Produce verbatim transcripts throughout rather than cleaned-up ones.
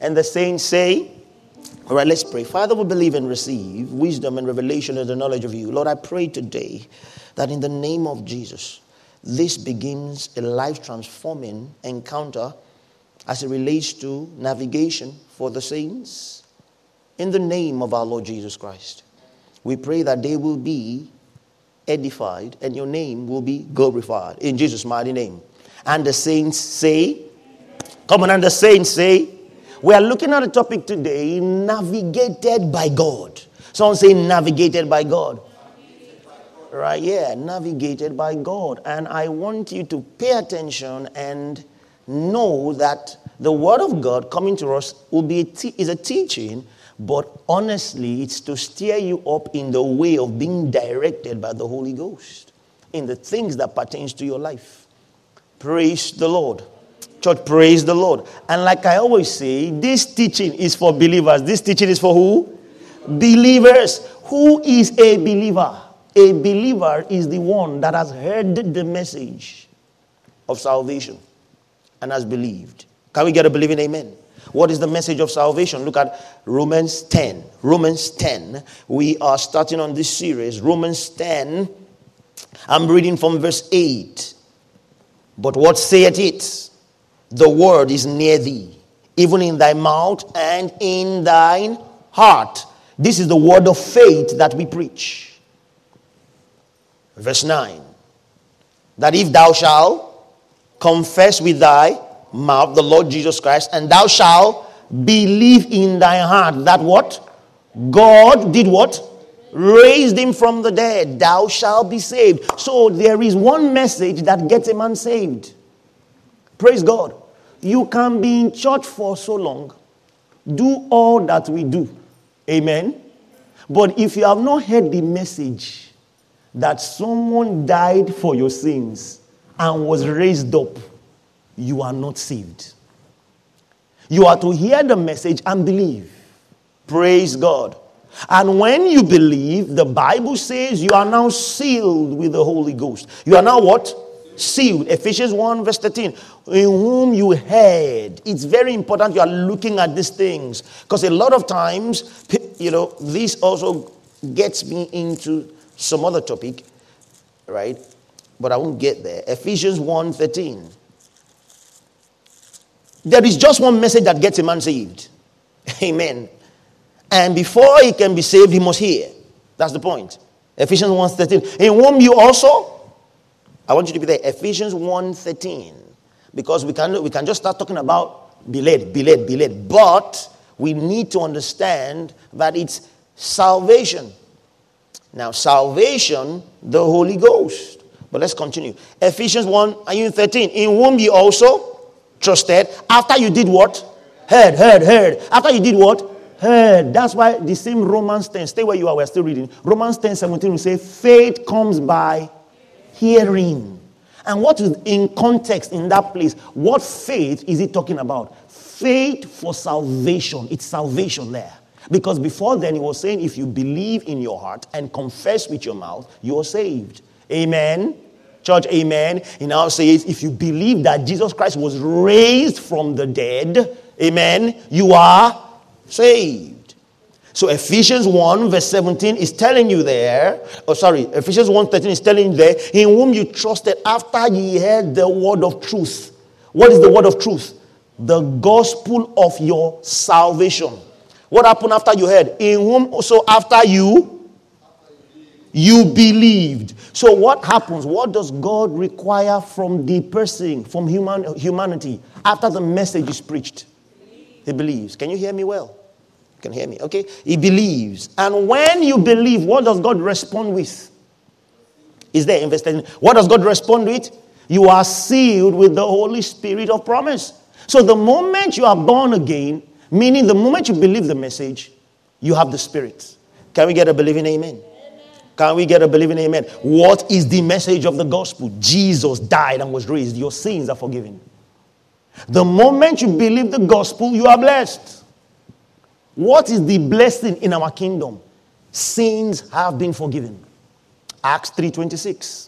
And the saints say, all right, let's pray. Father, we believe and receive wisdom and revelation and the knowledge of you. Lord, I pray today that in the name of Jesus, this begins a life-transforming encounter as it relates to navigation for the saints. In the name of our Lord Jesus Christ, we pray that they will be edified and your name will be glorified. In Jesus' mighty name. And the saints say, come on, and the saints say, we are looking at a topic today, navigated by God. Someone say navigated by God. Right, yeah, navigated by God. And I want you to pay attention and know that the word of God coming to us will be a te- is a teaching, but honestly, it's to steer you up in the way of being directed by the Holy Ghost in the things that pertains to your life. Praise the Lord. Church, praise the Lord. And like I always say, this teaching is for believers. This teaching is for who? Believers. Who is a believer? A believer is the one that has heard the message of salvation and has believed. Can we get a believing amen? What is the message of salvation? Look at Romans ten. Romans ten. We are starting on this series. Romans ten. I'm reading from verse eight. But what saith it? The word is near thee, even in thy mouth and in thine heart. This is the word of faith that we preach. Verse nine. That if thou shalt confess with thy mouth the Lord Jesus Christ, and thou shalt believe in thy heart that what? God did what? Raised him from the dead. Thou shalt be saved. So there is one message that gets a man saved. Praise God. You can be in church for so long, do all that we do. Amen. But if you have not heard the message that someone died for your sins and was raised up, you are not saved. You are to hear the message and believe. Praise God. And when you believe, the Bible says you are now sealed with the Holy Ghost. You are now what? Sealed. Ephesians one verse thirteen. In whom you heard. It's very important you are looking at these things. Because a lot of times, you know, this also gets me into some other topic. Right? But I won't get there. Ephesians one thirteen. There is just one message that gets a man saved. Amen. And before he can be saved, he must hear. That's the point. Ephesians one thirteen. In whom you also... I want you to be there. Ephesians one thirteen. Because we can, we can just start talking about be led, be led, be led. But we need to understand that it's salvation. Now, salvation, the Holy Ghost. But let's continue. Ephesians one thirteen. In whom you also trusted. After you did what? Heard, heard, heard. After you did what? Heard. That's why the same Romans ten. Stay where you are. We're still reading. Romans ten seventeen will say, faith comes by hearing. And what is in context in that place? What faith is it talking about? Faith for salvation. It's salvation there. Because before then he was saying if you believe in your heart and confess with your mouth, you are saved. Amen. Church, amen. He now says if you believe that Jesus Christ was raised from the dead, amen, you are saved. So Ephesians one verse seventeen is telling you there, oh sorry, Ephesians one thirteen is telling you there, in whom you trusted after ye heard the word of truth. What is the word of truth? The gospel of your salvation. What happened after you heard? In whom also after you, you believed. So what happens? What does God require from the person, from human humanity, after the message is preached? He believes. Can you hear me well? Can hear me, okay? He believes. And when you believe, what does God respond with? Is there invested? What does God respond with? You are sealed with the Holy Spirit of promise. So the moment you are born again, meaning the moment you believe the message, you have the Spirit. Can we get a believing amen? Amen. Can we get a believing amen? What is the message of the gospel? Jesus died and was raised. Your sins are forgiven. The moment you believe the gospel, you are blessed. What is the blessing in our kingdom? Sins have been forgiven. Acts three twenty-six.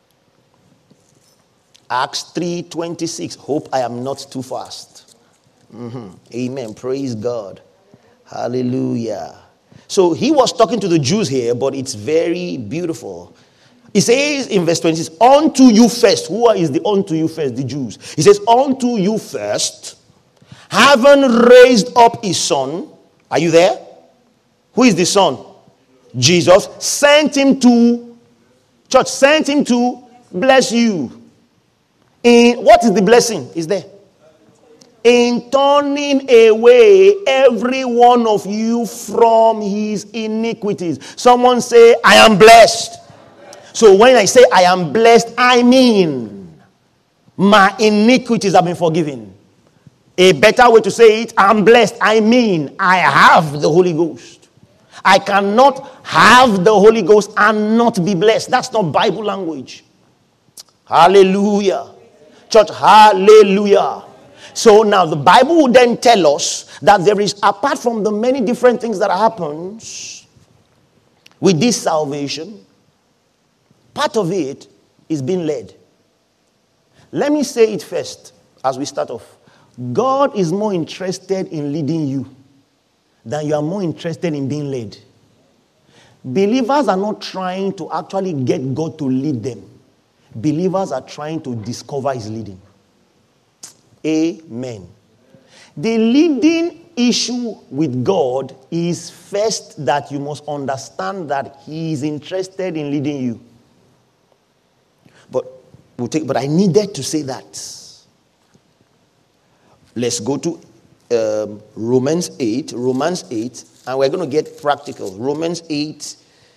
Acts three twenty-six. Hope I am not too fast. Mm-hmm. Amen. Praise God. Hallelujah. So he was talking to the Jews here, but it's very beautiful. He says in verse twenty, unto you first. Who is the unto you first? The Jews. He says, unto you first, having raised up his son. Are you there? Who is the son? Jesus. Sent him to, church, sent him to bless you. In, what is the blessing? Is there? In turning away every one of you from his iniquities. Someone say, I am blessed. So when I say I am blessed, I mean my iniquities have been forgiven. A better way to say it, I'm blessed, I mean I have the Holy Ghost. I cannot have the Holy Ghost and not be blessed. That's not Bible language. Hallelujah. Church, hallelujah. So now the Bible will then tell us that there is, apart from the many different things that happens with this salvation, part of it is being led. Let me say it first as we start off. God is more interested in leading you than you are more interested in being led. Believers are not trying to actually get God to lead them. Believers are trying to discover his leading. Amen. The leading issue with God is first that you must understand that he is interested in leading you. But we'll take, but I needed to say that. Let's go to um, Romans eight. Romans eight, and we're going to get practical. Romans eight.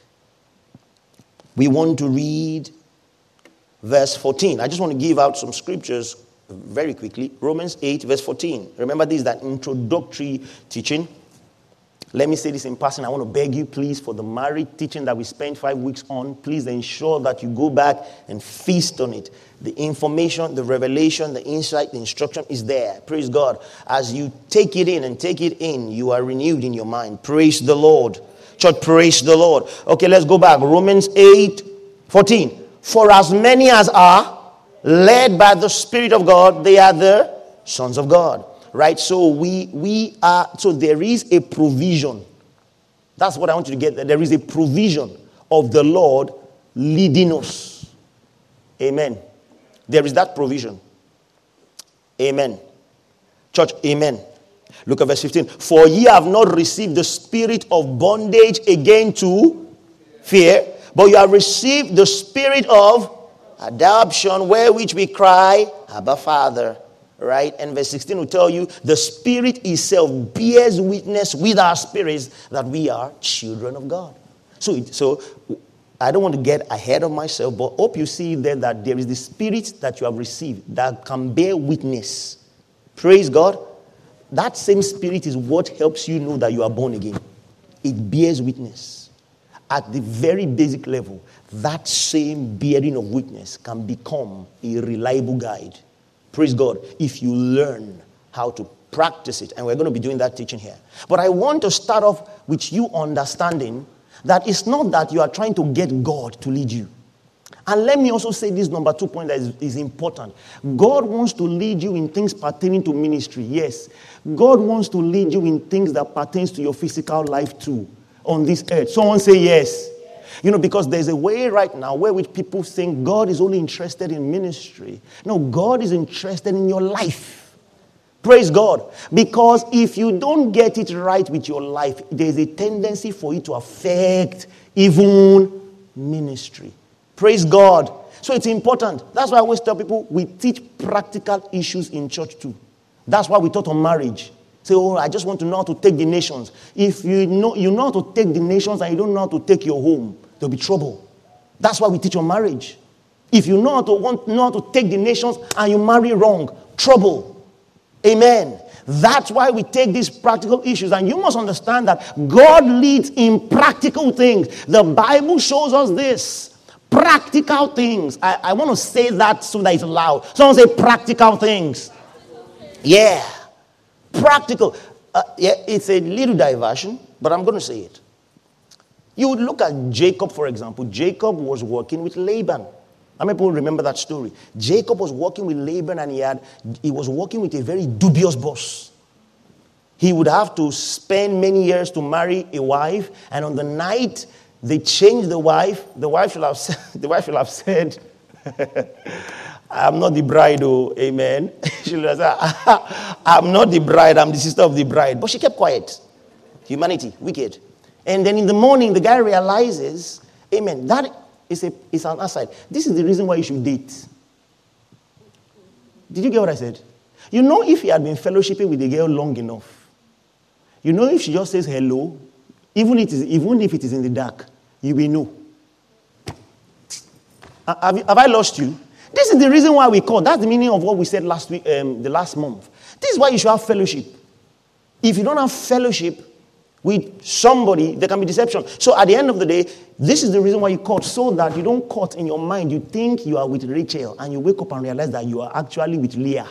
We want to read verse fourteen. I just want to give out some scriptures very quickly. Romans eight, verse fourteen. Remember, this is that introductory teaching. Let me say this in passing. I want to beg you, please, for the married teaching that we spent five weeks on, please ensure that you go back and feast on it. The information, the revelation, the insight, the instruction is there. Praise God. As you take it in and take it in, you are renewed in your mind. Praise the Lord. Church, praise the Lord. Okay, let's go back. Romans eight, fourteen. For as many as are led by the Spirit of God, they are the sons of God. Right? So we we are, so there is a provision. That's what I want you to get. There is a provision of the Lord leading us. Amen. There is that provision. Amen. Church, amen. Look at verse fifteen. For ye have not received the spirit of bondage again to fear, but you have received the spirit of adoption, wherewith we cry, Abba, Father. Right? And verse sixteen will tell you, the Spirit itself bears witness with our spirits that we are children of God. So, it, so I don't want to get ahead of myself, but hope you see there that there is the Spirit that you have received that can bear witness. Praise God. That same Spirit is what helps you know that you are born again. It bears witness. At the very basic level, that same bearing of witness can become a reliable guide. Praise God, if you learn how to practice it. And we're going to be doing that teaching here. But I want to start off with you understanding that it's not that you are trying to get God to lead you. And let me also say this number two point that is, is important. God wants to lead you in things pertaining to ministry. Yes. God wants to lead you in things that pertains to your physical life too on this earth. Someone say yes. You know, because there's a way right now where which people think God is only interested in ministry. No, God is interested in your life. Praise God. Because if you don't get it right with your life, there's a tendency for it to affect even ministry. Praise God. So it's important. That's why I always tell people we teach practical issues in church too. That's why we taught on marriage. Say, oh, I just want to know how to take the nations. If you know you know how to take the nations and you don't know how to take your home, there'll be trouble. That's why we teach on marriage. If you know how to want know how to take the nations and you marry wrong, trouble. Amen. That's why we take these practical issues. And you must understand that God leads in practical things. The Bible shows us this. Practical things. I, I want to say that so that it's loud. Someone say practical things. Yeah. Practical. Uh, yeah, it's a little diversion, but I'm going to say it. You would look at Jacob, for example. Jacob was working with Laban. How many people remember that story? Jacob was working with Laban, and he had he was working with a very dubious boss. he would have to spend many years to marry a wife, and on the night they changed the wife, the wife should have said, the wife should have said, I'm not the bride, oh, amen. She should have said, I'm not the bride, I'm the sister of the bride. But she kept quiet. Humanity, wicked. And then in the morning, the guy realizes, amen, that is, a, is an aside. This is the reason why you should date. Did you get what I said? You know, if he had been fellowshipping with a girl long enough, you know, if she just says hello, even, it is, even if it is in the dark, you will know. Have, you, have I lost you? This is the reason why we call. That's the meaning of what we said last week, um, the last month. This is why you should have fellowship. If you don't have fellowship with somebody, there can be deception. So at the end of the day, this is the reason why you court, so that you don't court in your mind. You think you are with Rachel, and you wake up and realize that you are actually with Leah.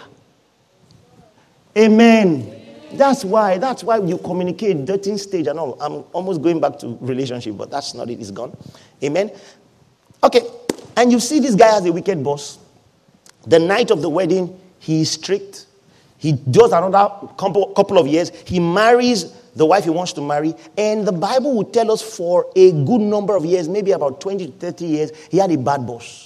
Amen. That's why, that's why you communicate, dating stage and all. I'm almost going back to relationship, but that's not it. It's gone. Amen. Okay. And you see this guy as a wicked boss. The night of the wedding, he is strict. He does another couple, couple of years. He marries the wife he wants to marry. And the Bible will tell us for a good number of years, maybe about twenty to thirty years, he had a bad boss.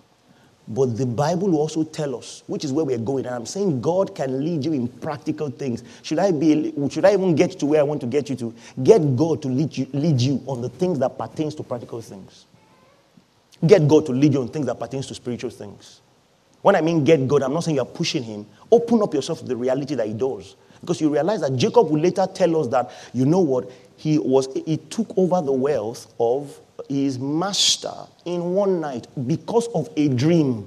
But the Bible will also tell us, which is where we're going. And I'm saying God can lead you in practical things. Should I be? Should I even get to where I want to get you to? Get God to lead you, lead you on the things that pertains to practical things. Get God to lead you on things that pertains to spiritual things. When I mean get God, I'm not saying you're pushing him. Open up yourself to the reality that he does. Because you realize that Jacob will later tell us that, you know what, he was he took over the wealth of his master in one night because of a dream.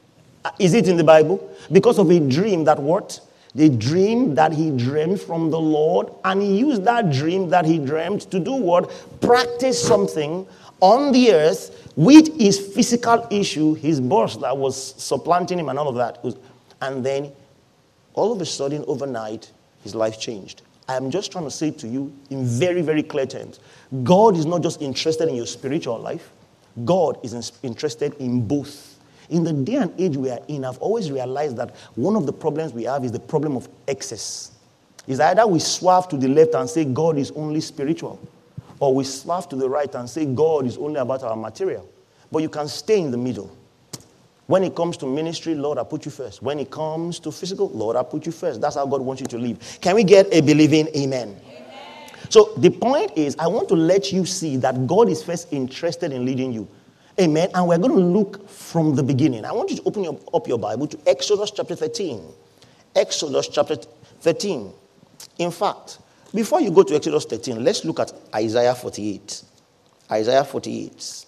Is it in the Bible? Because of a dream that what? The dream that he dreamed from the Lord, and he used that dream that he dreamed to do what? Practice something on the earth with his physical issue, his boss that was supplanting him and all of that. And then all of a sudden, overnight, his life changed. I'm just trying to say to you in very, very clear terms, God is not just interested in your spiritual life. God is interested in both. In the day and age we are in, I've always realized that one of the problems we have is the problem of excess. It's either we swerve to the left and say God is only spiritual, or we swerve to the right and say God is only about our material. But you can stay in the middle. When it comes to ministry, Lord, I put you first. When it comes to physical, Lord, I put you first. That's how God wants you to live. Can we get a believing amen? Amen. So the point is, I want to let you see that God is first interested in leading you. Amen. And we're going to look from the beginning. I want you to open your, up your Bible to Exodus chapter thirteen. Exodus chapter thirteen. In fact, before you go to Exodus thirteen, let's look at Isaiah forty-eight. Isaiah forty-eight.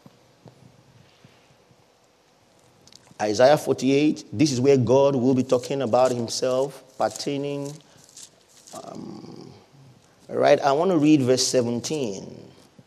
Isaiah forty-eight, this is where God will be talking about himself pertaining. Um, all right, I want to read verse seventeen.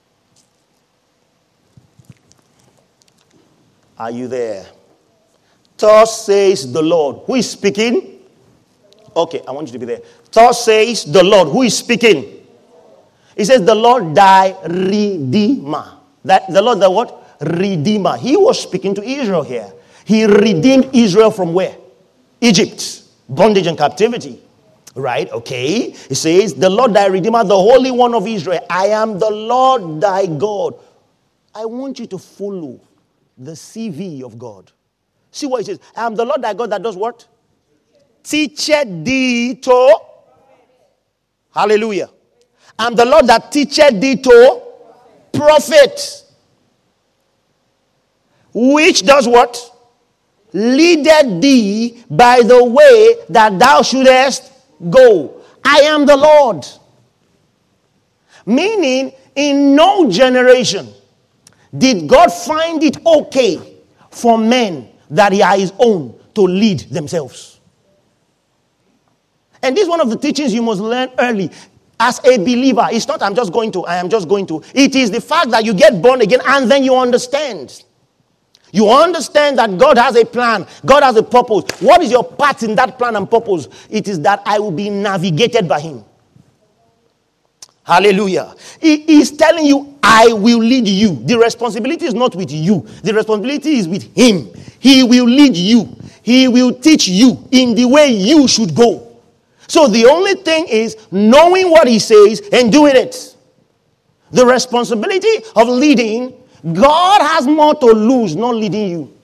Are you there? Thus says the Lord. Who is speaking? Okay, I want you to be there. Thus says the Lord. Who is speaking? He says the Lord thy Redeemer. That the Lord the what? Redeemer. He was speaking to Israel here. He redeemed Israel from where? Egypt. Bondage and captivity. Right? Okay. He says, the Lord thy Redeemer, the Holy One of Israel. I am the Lord thy God. I want you to follow the C V of God. See what he says. I am the Lord thy God that does what? Teacheth thee to. Hallelujah. I am the Lord that teacheth thee to prophet. Which does what? Leadeth thee by the way that thou shouldest go. I am the Lord. Meaning, in no generation did God find it okay for men that are his own to lead themselves. And this is one of the teachings you must learn early. As a believer, it's not I'm just going to, I am just going to. It is the fact that you get born again and then you understand. You understand that God has a plan. God has a purpose. What is your part in that plan and purpose? It is that I will be navigated by him. Hallelujah. He is telling you, I will lead you. The responsibility is not with you. The responsibility is with him. He will lead you. He will teach you in the way you should go. So the only thing is knowing what he says and doing it. The responsibility of leading, God has more to lose, not leading you.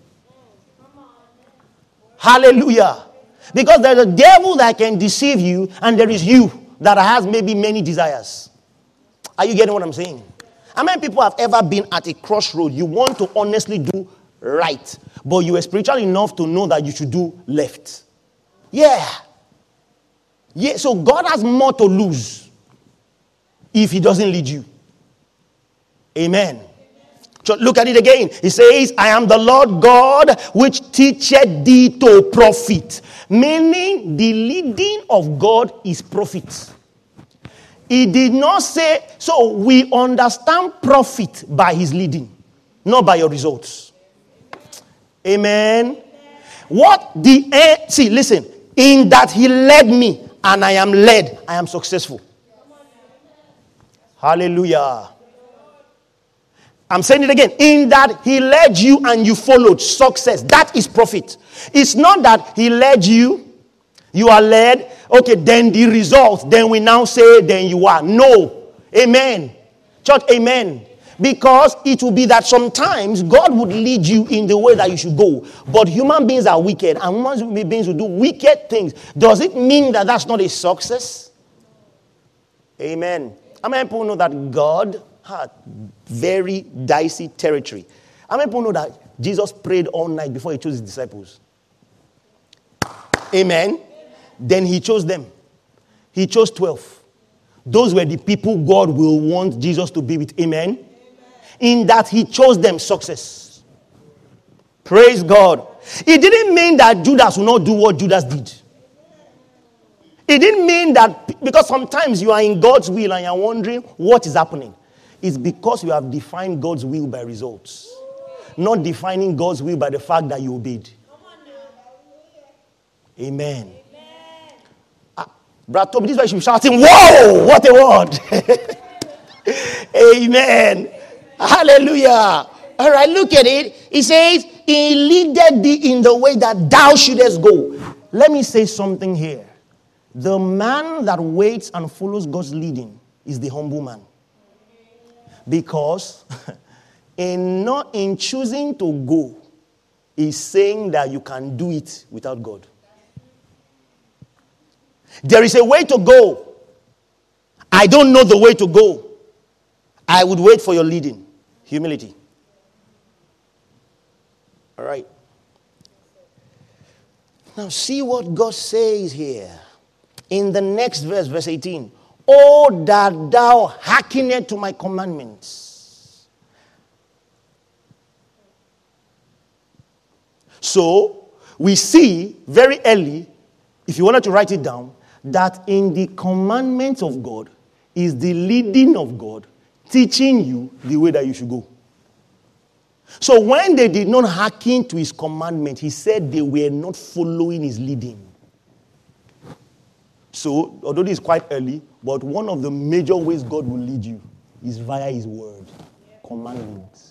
Hallelujah. Because there's a devil that can deceive you, and there is you that has maybe many desires. Are you getting what I'm saying? How many people have ever been at a crossroad? You want to honestly do right, but you are spiritual enough to know that you should do left. Yeah. Yeah. So God has more to lose if he doesn't lead you. Amen. So look at it again. He says, I am the Lord God which teacheth thee to profit. Meaning the leading of God is profit. He did not say, so we understand profit by his leading, not by your results. Amen. What the end, see, listen, in that he led me and I am led, I am successful. Hallelujah. I'm saying it again. In that he led you and you followed, success. That is profit. It's not that he led you, you are led, okay, then the result, then we now say, then you are. No. Amen. Church, amen. Because it will be that sometimes God would lead you in the way that you should go. But human beings are wicked, and human beings will do wicked things. Does it mean that that's not a success? Amen. How many people know that God had very dicey territory? How many people know that Jesus prayed all night before he chose his disciples? Amen. Then he chose them. He chose twelve. Those were the people God will want Jesus to be with. Amen. Amen. In that he chose them, success. Praise God. It didn't mean that Judas will not do what Judas did. It didn't mean that, because sometimes you are in God's will and you're wondering what is happening. It's because you have defined God's will by results, not defining God's will by the fact that you obeyed. Amen. Ah, Brad Toby, this is why you should be shouting, whoa, what a word. Amen. Hallelujah. All right, look at it. He says, he leadeth thee in the way that thou shouldest go. Let me say something here. The man that waits and follows God's leading is the humble man. Because in not in choosing to go is saying that you can do it without God. There is a way to go. I don't know the way to go. I would wait for your leading. Humility. All right. Now see what God says here. In the next verse, verse eighteen. Oh, that thou hearkenest to my commandments. So, we see very early, if you wanted to write it down, that in the commandments of God is the leading of God, teaching you the way that you should go. So when they did not hearken to his commandment, he said they were not following his leading. So, although this is quite early, but one of the major ways God will lead you is via his word, commandments.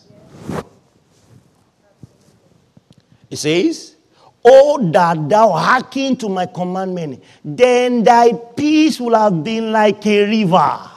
It says, oh, that thou hearken to my commandment, then thy peace will have been like a river.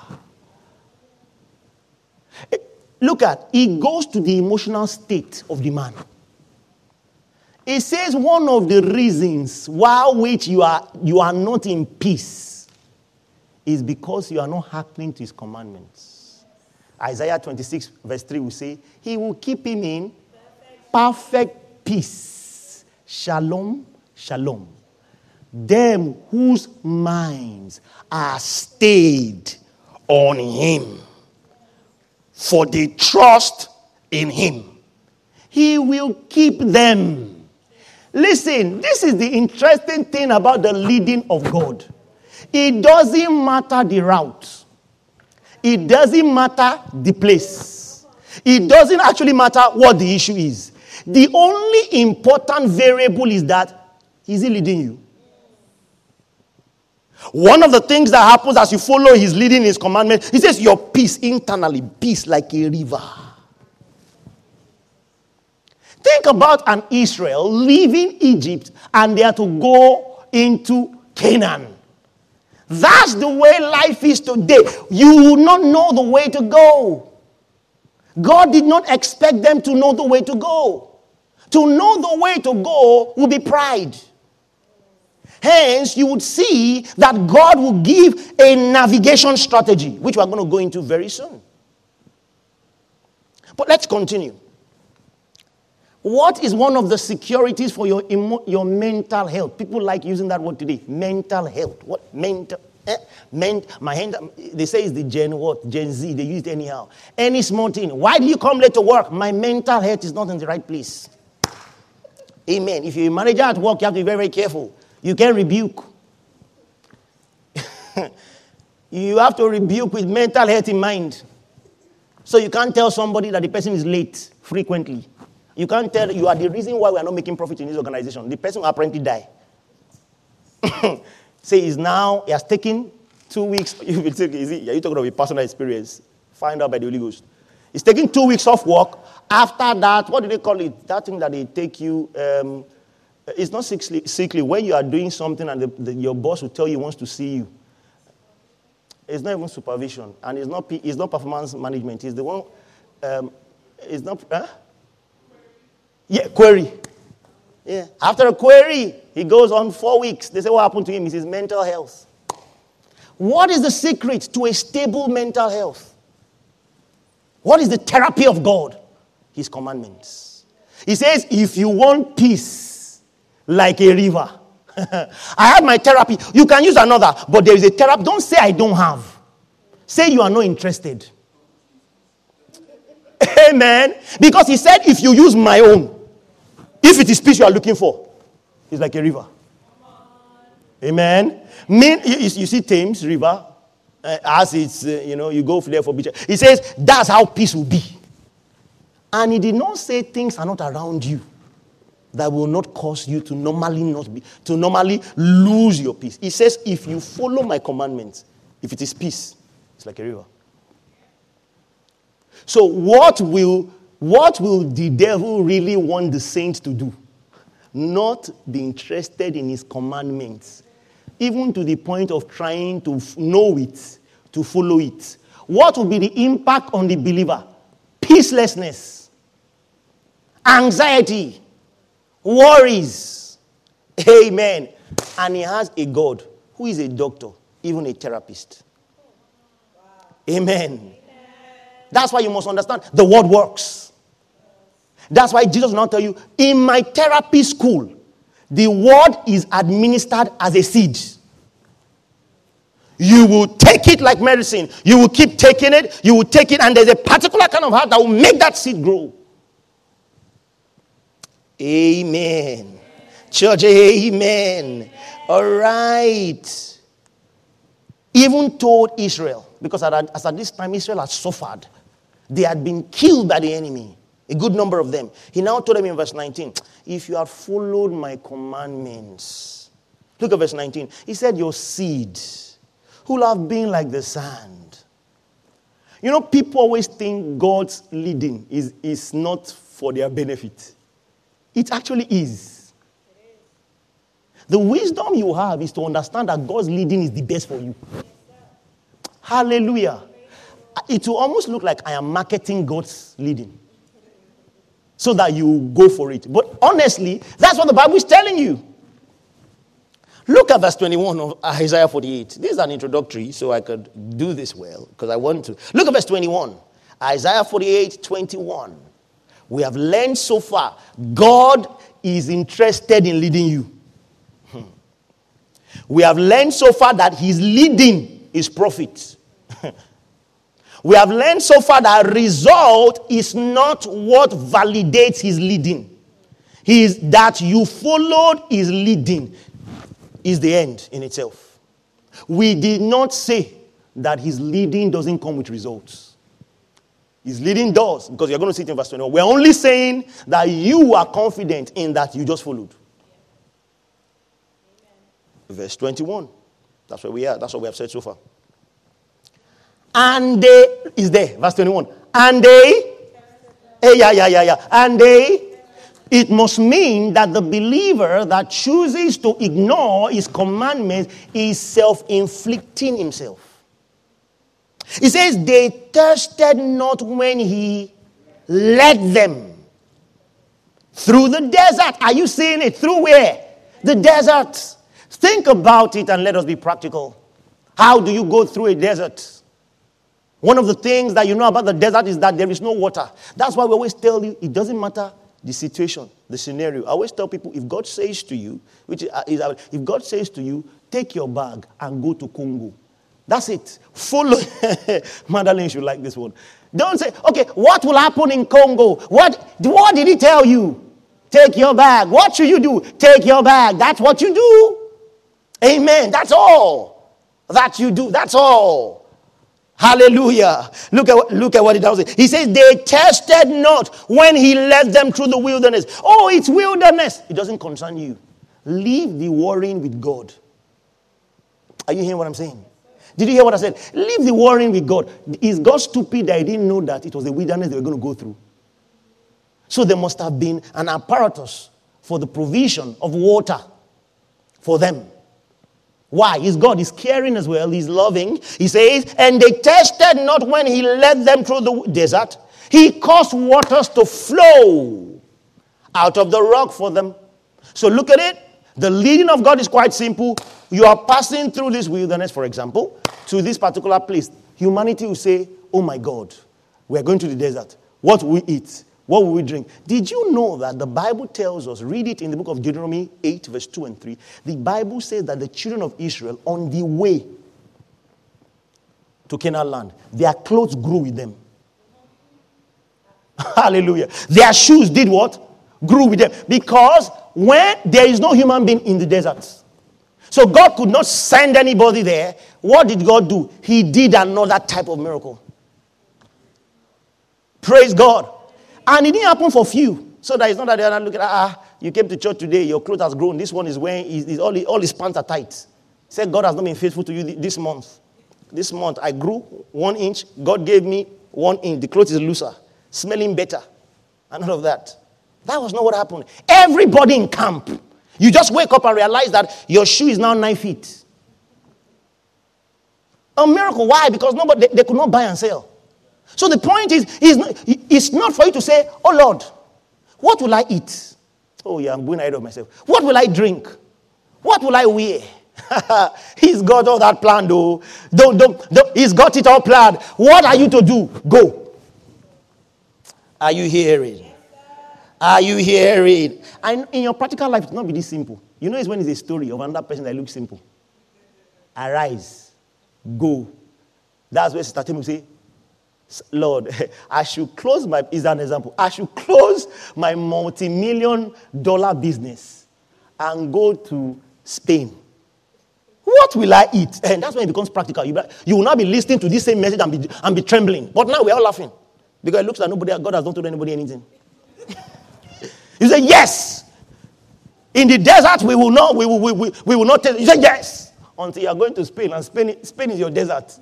Look at, it goes to the emotional state of the man. It says one of the reasons why which you are you are not in peace is because you are not hearkening to his commandments. Isaiah twenty-six verse three will say, he will keep him in perfect peace. Shalom, shalom. Them whose minds are stayed on him, for they trust in him. He will keep them. Listen, this is the interesting thing about the leading of God. It doesn't matter the route. It doesn't matter the place. It doesn't actually matter what the issue is. The only important variable is that, is he leading you? One of the things that happens as you follow his leading, his commandment, he says your peace internally, peace like a river. Think about an Israel leaving Egypt and they are to go into Canaan. That's the way life is today. You will not know the way to go. God did not expect them to know the way to go. To know the way to go will be pride. Hence, you would see that God will give a navigation strategy, which we're going to go into very soon. But let's continue. What is one of the securities for your emo- your mental health? People like using that word today. Mental health. What? Mental. Eh? Ment, my hand, they say it's the Gen what? Gen Z. They use it anyhow. Any small thing. Why do you come late to work? My mental health is not in the right place. Amen. If you're a manager at work, you have to be very, very careful. You can't rebuke. You have to rebuke with mental health in mind. So you can't tell somebody that the person is late frequently. You can't tell you are the reason why we are not making profit in this organization. The person will apparently die. Say he's now, he has taken two weeks. You will say, is it, are you talking about a personal experience? Find out by the Holy Ghost. He's taking two weeks off work. After that, what do they call it? That thing that they take you, um, it's not sickly, sickly. When you are doing something and the, the, your boss will tell you he wants to see you. It's not even supervision. And it's not, it's not performance management. It's the one, um, it's not, huh? Yeah, query. Yeah. After a query, he goes on four weeks. They say, what happened to him? It's his mental health. What is the secret to a stable mental health? What is the therapy of God? His commandments. He says, if you want peace like a river. I have my therapy. You can use another, but there is a therapy. Don't say I don't have. Say you are not interested. Amen. Because he said, if you use my own, if it is peace you are looking for, it's like a river. Amen. Mean, you, you see Thames River, uh, as it's, uh, you know, you go there for beach. He says, that's how peace will be. And he did not say things are not around you that will not cause you to normally not be, to normally lose your peace. He says, if you follow my commandments, if it is peace, it's like a river. So what will What will the devil really want the saints to do? Not be interested in his commandments, even to the point of trying to know it, to follow it. What will be the impact on the believer? Peacelessness, anxiety, worries. Amen. And he has a God who is a doctor, even a therapist. Amen. That's why you must understand the word works. That's why Jesus will now tell you, in my therapy school, the word is administered as a seed. You will take it like medicine. You will keep taking it. You will take it, and there's a particular kind of heart that will make that seed grow. Amen. Church, amen. All right. Even told Israel, because at, as at this time Israel had suffered. They had been killed by the enemy. A good number of them. He now told them in verse nineteen, if you had followed my commandments. Look at verse nineteen. He said, your seed will have been like the sand. You know, people always think God's leading is, is not for their benefit. It actually is. The wisdom you have is to understand that God's leading is the best for you. Hallelujah. It will almost look like I am marketing God's leading, so that you go for it. But honestly, that's what the Bible is telling you. Look at verse twenty-one of Isaiah forty-eight. This is an introductory, so I could do this well, because I want to. Look at verse twenty-one. Isaiah forty-eight, twenty-one. We have learned so far, God is interested in leading you. Hmm. We have learned so far that his leading is profit. We have learned so far that result is not what validates his leading. He is that you followed his leading is the end in itself. We did not say that his leading doesn't come with results. His leading does, because you're going to see it in verse twenty-one. We're only saying that you are confident in that you just followed. Verse twenty-one. That's where we are. That's what we have said so far. And they, is there, verse twenty-one. And they, eh, yeah, yeah, yeah, yeah. And they It must mean that the believer that chooses to ignore his commandments is self-inflicting himself. He says, they thirsted not when he led them through the desert. Are you seeing it? Through where? The desert. Think about it and let us be practical. How do you go through a desert? One of the things that you know about the desert is that there is no water. That's why we always tell you, it doesn't matter the situation, the scenario. I always tell people, if God says to you, which is, if God says to you, take your bag and go to Congo. That's it. Follow. Madeline should like this one. Don't say, okay, what will happen in Congo? What, what did he tell you? Take your bag. What should you do? Take your bag. That's what you do. Amen. That's all that you do. That's all. Hallelujah. Look at, look at what he does. He says, they tested not when he led them through the wilderness. Oh, it's wilderness. It doesn't concern you. Leave the worrying with God. Are you hearing what I'm saying? Did you hear what I said? Leave the worrying with God. Is God stupid that he didn't know that it was the wilderness they were going to go through? So there must have been an apparatus for the provision of water for them. Why? He's God. He's caring as well. He's loving. He says, and they tested not when he led them through the desert. He caused waters to flow out of the rock for them. So look at it. The leading of God is quite simple. You are passing through this wilderness, for example, to this particular place. Humanity will say, oh my God, we are going to the desert. What will we eat? What will we drink? Did you know that the Bible tells us, read it in the book of Deuteronomy eight, verse two and three. The Bible says that the children of Israel, on the way to Canaan land, their clothes grew with them. Hallelujah. Their shoes did what? Grew with them. Because when there is no human being in the desert, so God could not send anybody there. What did God do? He did another type of miracle. Praise God. And it didn't happen for few. So that it's not that they're not looking at, ah, you came to church today, your clothes has grown. This one is wearing, is, is all, all his pants are tight. Say, God has not been faithful to you this month. This month, I grew one inch. God gave me one inch. The clothes is looser, smelling better, and all of that. That was not what happened. Everybody in camp, you just wake up and realize that your shoe is now nine feet. A miracle. Why? Because nobody, they, they could not buy and sell. So the point is, is not, it's not for you to say, oh Lord, what will I eat? Oh yeah, I'm going ahead of myself. What will I drink? What will I wear? He's got all that planned, though. Don't, don't, don't, he's got it all planned. What are you to do? Go. Are you hearing? Are you hearing? And in your practical life, it's not be this simple. You know, it's when it's a story of another person that looks simple. Arise. Go. That's where Sister Tim will say, Lord, I should close my, is an example, I should close my multi-million dollar business and go to Spain. What will I eat? And that's when it becomes practical. You, you will not be listening to this same message and be, and be trembling. But now we're all laughing. Because it looks like nobody, God has not told anybody anything. You say, yes. In the desert, we will not, we will, we, we, we will not tell you. You say, yes. Until you are going to Spain, and Spain, Spain is your desert.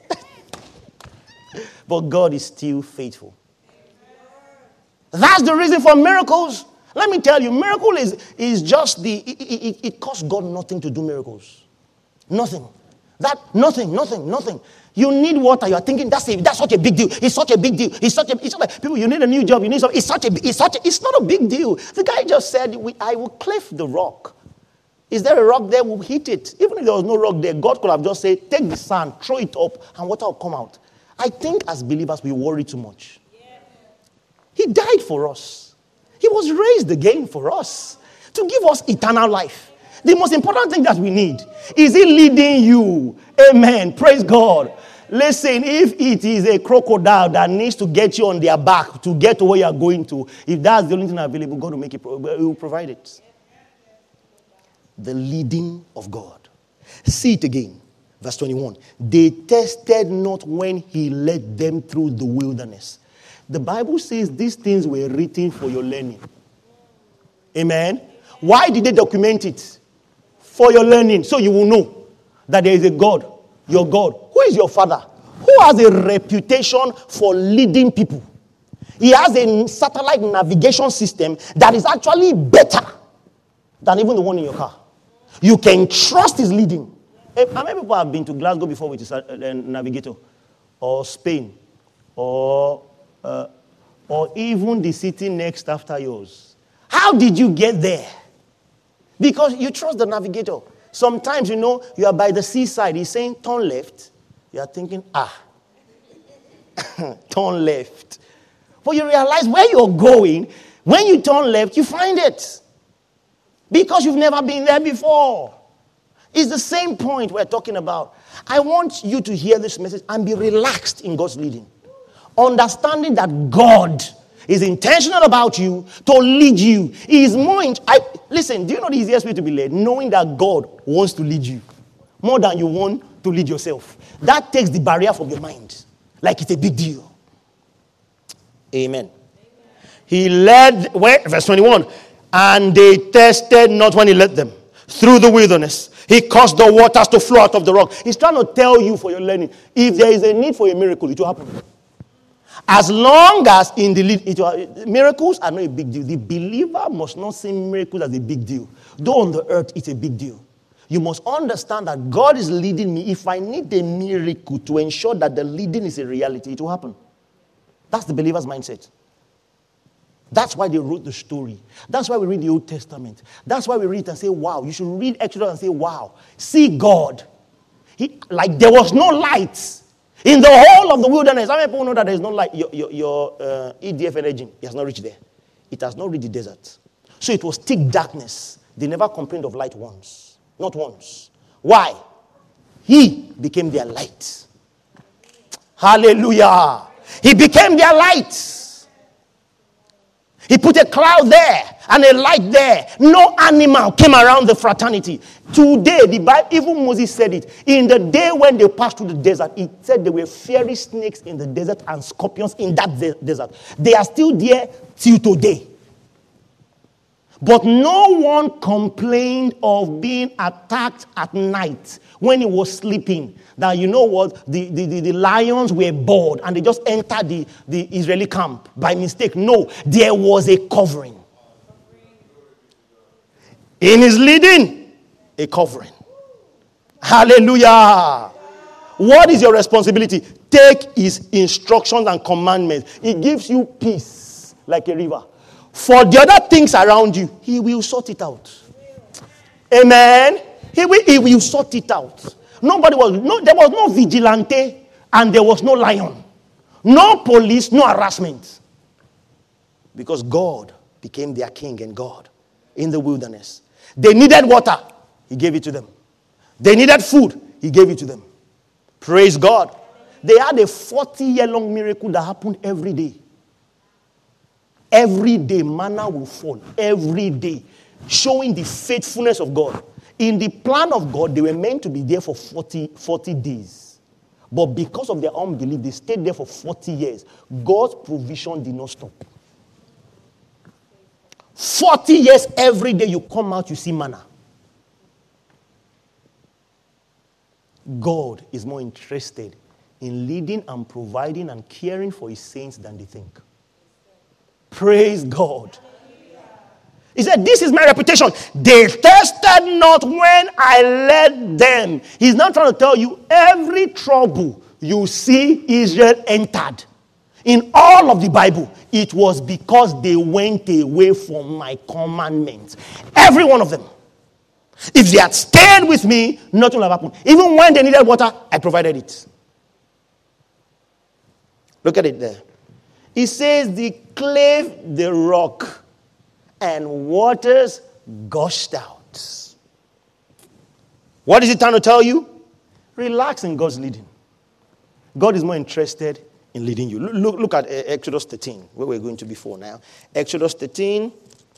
But God is still faithful. That's the reason for miracles. Let me tell you, miracle is, is just the, it, it, it costs God nothing to do miracles. Nothing. That, nothing, nothing, nothing. You need water. You are thinking, that's a, that's such a big deal. It's such a big deal. It's such a, it's like, people, you need a new job. You need something. It's such a, it's such a, it's not a big deal. The guy just said, we, I will cleft the rock. Is there a rock there? We'll hit it. Even if there was no rock there, God could have just said, take the sand, throw it up, and water will come out. I think as believers, we worry too much. He died for us. He was raised again for us to give us eternal life. The most important thing that we need is He leading you. Amen. Praise God. Listen, if it is a crocodile that needs to get you on their back to get to where you are going to, if that's the only thing available, God will make it. He will provide it. The leading of God. See it again. Verse twenty-one. They tested not when He led them through the wilderness. The Bible says these things were written for your learning. Amen. Why did they document it? For your learning. So you will know that there is a God. Your God. Who is your father? Who has a reputation for leading people? He has a satellite navigation system that is actually better than even the one in your car. You can trust his leading. How many people have been to Glasgow before with a navigator? Or Spain? Or, uh, or even the city next after yours? How did you get there? Because you trust the navigator. Sometimes, you know, you are by the seaside. He's saying, turn left. You are thinking, ah, turn left. But you realize where you're going, when you turn left, you find it. Because you've never been there before. It's the same point we're talking about. I want you to hear this message and be relaxed in God's leading. Understanding that God is intentional about you to lead you. He is more... In, I, listen, do you know the easiest way to be led? Knowing that God wants to lead you. More than you want to lead yourself. That takes the barrier from your mind. Like it's a big deal. Amen. Amen. He led... Where? Verse twenty-one. And they tested not when he led them through the wilderness. He caused the waters to flow out of the rock. He's trying to tell you for your learning. If there is a need for a miracle, it will happen. As long as in the lead, it will, miracles are not a big deal. The believer must not see miracles as a big deal. Though on the earth, it's a big deal. You must understand that God is leading me. If I need a miracle to ensure that the leading is a reality, it will happen. That's the believer's mindset. That's why they wrote the story. That's why we read the Old Testament. That's why we read it and say, wow. You should read Exodus and say, wow. See God. He, like there was no light in the whole of the wilderness. How many people know that there is no light? Your, your, your uh, E D F engine, it has not reached there. It has not reached the desert. So it was thick darkness. They never complained of light once. Not once. Why? He became their light. Hallelujah. He became their light. He put a cloud there and a light there. No animal came around the fraternity. Today, the Bible, even Moses said it. In the day when they passed through the desert, it said there were fiery snakes in the desert and scorpions in that de- desert. They are still there till today. But no one complained of being attacked at night when he was sleeping. That you know what, the, the, the, the lions were bored and they just entered the, the Israeli camp by mistake. No, there was a covering. In his leading, a covering. Hallelujah. What is your responsibility? Take his instructions and commandments. He gives you peace like a river. For the other things around you, he will sort it out. Amen. He will, he will sort it out. Nobody was, no, there was no vigilante and there was no lion. No police, no harassment. Because God became their king and God in the wilderness. They needed water. He gave it to them. They needed food. He gave it to them. Praise God. They had a forty-year-long miracle that happened every day. Every day, manna will fall. Every day. Showing the faithfulness of God. In the plan of God, they were meant to be there for forty, forty days. But because of their unbelief, they stayed there for forty years. God's provision did not stop. forty years, every day you come out, you see manna. God is more interested in leading and providing and caring for his saints than they think. Praise God. He said, this is my reputation. They thirsted not when I led them. He's not trying to tell you every trouble you see Israel entered. In all of the Bible, it was because they went away from my commandments. Every one of them. If they had stayed with me, nothing would have happened. Even when they needed water, I provided it. Look at it there. It says, they clave the rock and waters gushed out. What is it trying to tell you? Relax in God's leading. God is more interested in leading you. Look, look at Exodus thirteen, where we're going to before now. Exodus thirteen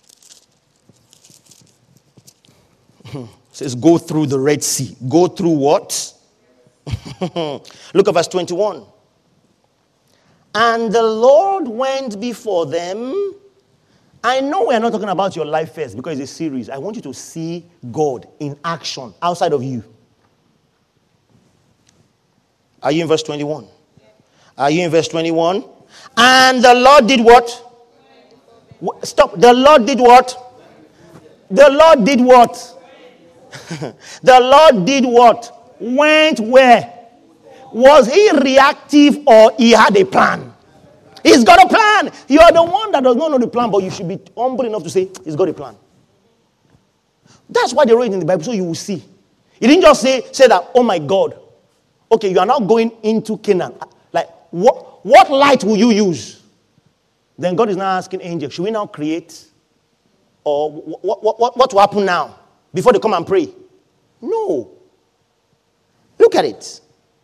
says, go through the Red Sea. Go through what? Look at verse twenty-one. And the Lord went before them. I know we're not talking about your life first because it's a series. I want you to see God in action outside of you. Are you in verse twenty-one? Are you in verse twenty-one? And the Lord did what? Stop. The Lord did what? The Lord did what? The Lord did what? Went where? Was he reactive or he had a plan? He's got a plan. You are the one that does not know the plan, but you should be humble enough to say, he's got a plan. That's why they wrote it in the Bible, so you will see. He didn't just say, say that, oh my God. Okay, you are now going into Canaan. Like, what, what light will you use? Then God is now asking angels, should we now create? Or what, what, what, what will happen now? Before they come and pray? No. Look at it.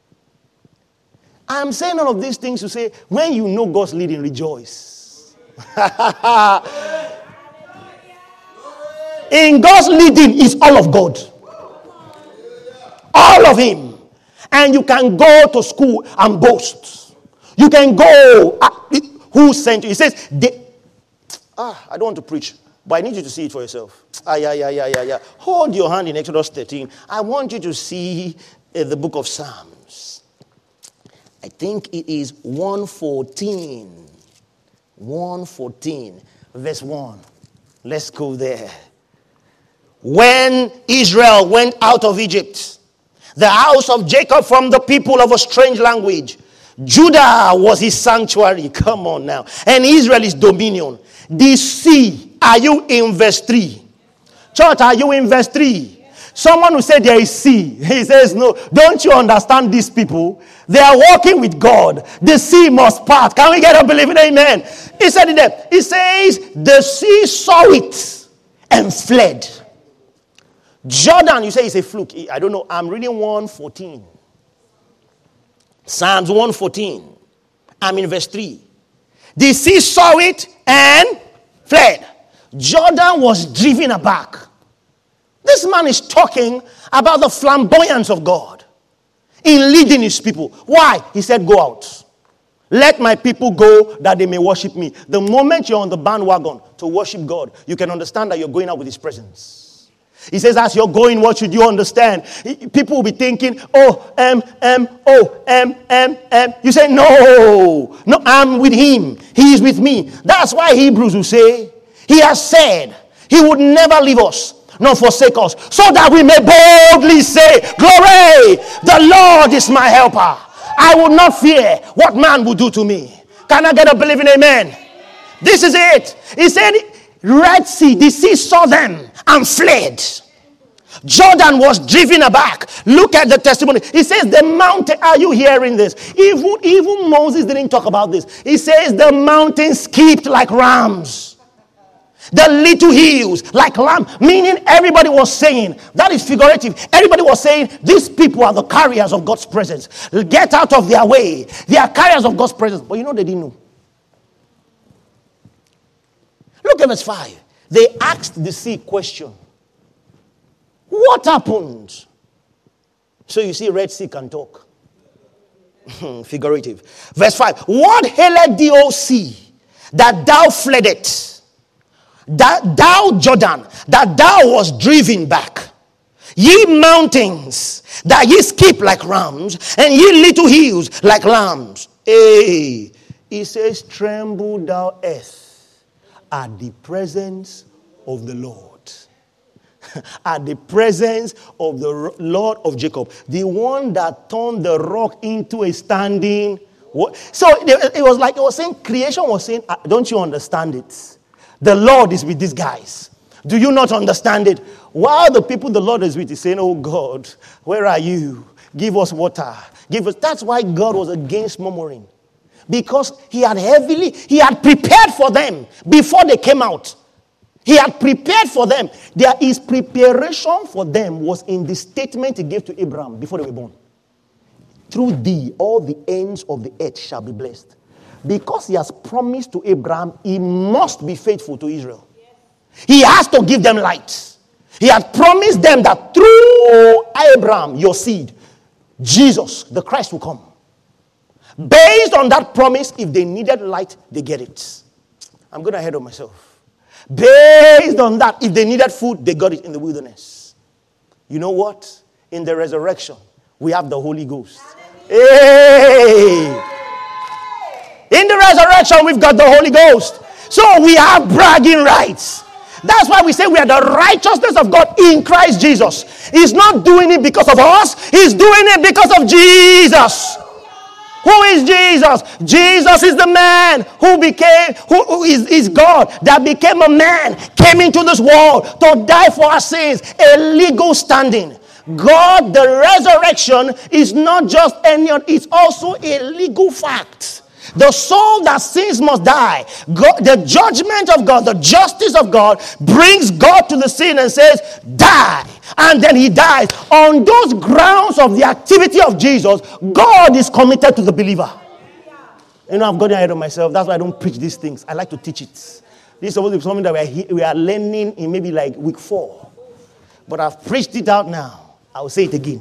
I'm saying all of these things to say, when you know God's leading, rejoice. In God's leading is all of God. All of Him. And you can go to school and boast. You can go. Uh, who sent you? He says, they, ah, I don't want to preach, but I need you to see it for yourself. Ah, yeah, yeah, yeah, yeah, yeah. Hold your hand in Exodus thirteen. I want you to see uh, the book of Psalms. I think it is one fourteen. one fourteen, verse one. Let's go there. When Israel went out of Egypt, the house of Jacob from the people of a strange language, Judah was his sanctuary. Come on now. And Israel is dominion. The sea, are you in verse three? Church, are you in verse three? Someone who said there is sea. He says, no, don't you understand these people? They are walking with God. The sea must part. Can we get a believing amen? He said it there. He says, the sea saw it and fled. Jordan, you say it's a fluke. I don't know. I'm reading one fourteen. Psalms one fourteen. I'm in verse three. The sea saw it and fled. Jordan was driven aback. This man is talking about the flamboyance of God in leading his people. Why? He said, go out. Let my people go that they may worship me. The moment you're on the bandwagon to worship God, you can understand that you're going out with his presence. He says, as you're going, what should you understand? People will be thinking, oh, um, um, oh, um, um, um. You say, no, no, I'm with him. He is with me. That's why Hebrews will say, he has said he would never leave us, nor forsake us, so that we may boldly say, glory, the Lord is my helper. I will not fear what man will do to me. Can I get a believing amen? This is it. He said, Red Sea, the sea saw them and fled. Jordan was driven aback. Look at the testimony. He says the mountain, are you hearing this? Even, even Moses didn't talk about this. He says the mountain skipped like rams. The little hills like lamb. Meaning everybody was saying, that is figurative. Everybody was saying, these people are the carriers of God's presence. Get out of their way. They are carriers of God's presence. But you know they didn't know. Look at verse five. They asked the sea question. What happened? So you see, Red Sea can talk. Figurative. Verse five. What hailed thee, O sea, that thou fleddest? That thou, Jordan, that thou was driven back. Ye mountains, that ye skip like rams, and ye little hills like lambs. Hey, he says, tremble thou earth at the presence of the Lord. At the presence of the Lord of Jacob, the one that turned the rock into a standing. So it was like it was saying, creation was saying, don't you understand it? The Lord is with these guys. Do you not understand it? While the people the Lord is with is saying, oh God, where are you? Give us water. Give us. That's why God was against murmuring. Because he had heavily, he had prepared for them before they came out. He had prepared for them. There is preparation for them was in the statement he gave to Abraham before they were born. Through thee, all the ends of the earth shall be blessed. Because he has promised to Abraham, he must be faithful to Israel. He has to give them light. He had promised them that through Abraham, your seed, Jesus, the Christ, will come. Based on that promise, if they needed light, they get it. I'm going ahead of myself. Based on that, if they needed food, they got it in the wilderness. You know what? In the resurrection, we have the Holy Ghost. Hey! In the resurrection, we've got the Holy Ghost. So we have bragging rights. That's why we say we are the righteousness of God in Christ Jesus. He's not doing it because of us. He's doing it because of Jesus. Who is Jesus? Jesus is the man who became, who, who is, is God that became a man, came into this world to die for our sins, a legal standing. God, the resurrection is not just any, it's also a legal fact. The soul that sins must die. God, the judgment of God, the justice of God brings God to the sin and says, die. And then he dies. On those grounds of the activity of Jesus, God is committed to the believer. You know, I've gotten ahead of myself. That's why I don't preach these things. I like to teach it. This is supposed to be something that we are, he- we are learning in maybe like week four. But I've preached it out now. I will say it again.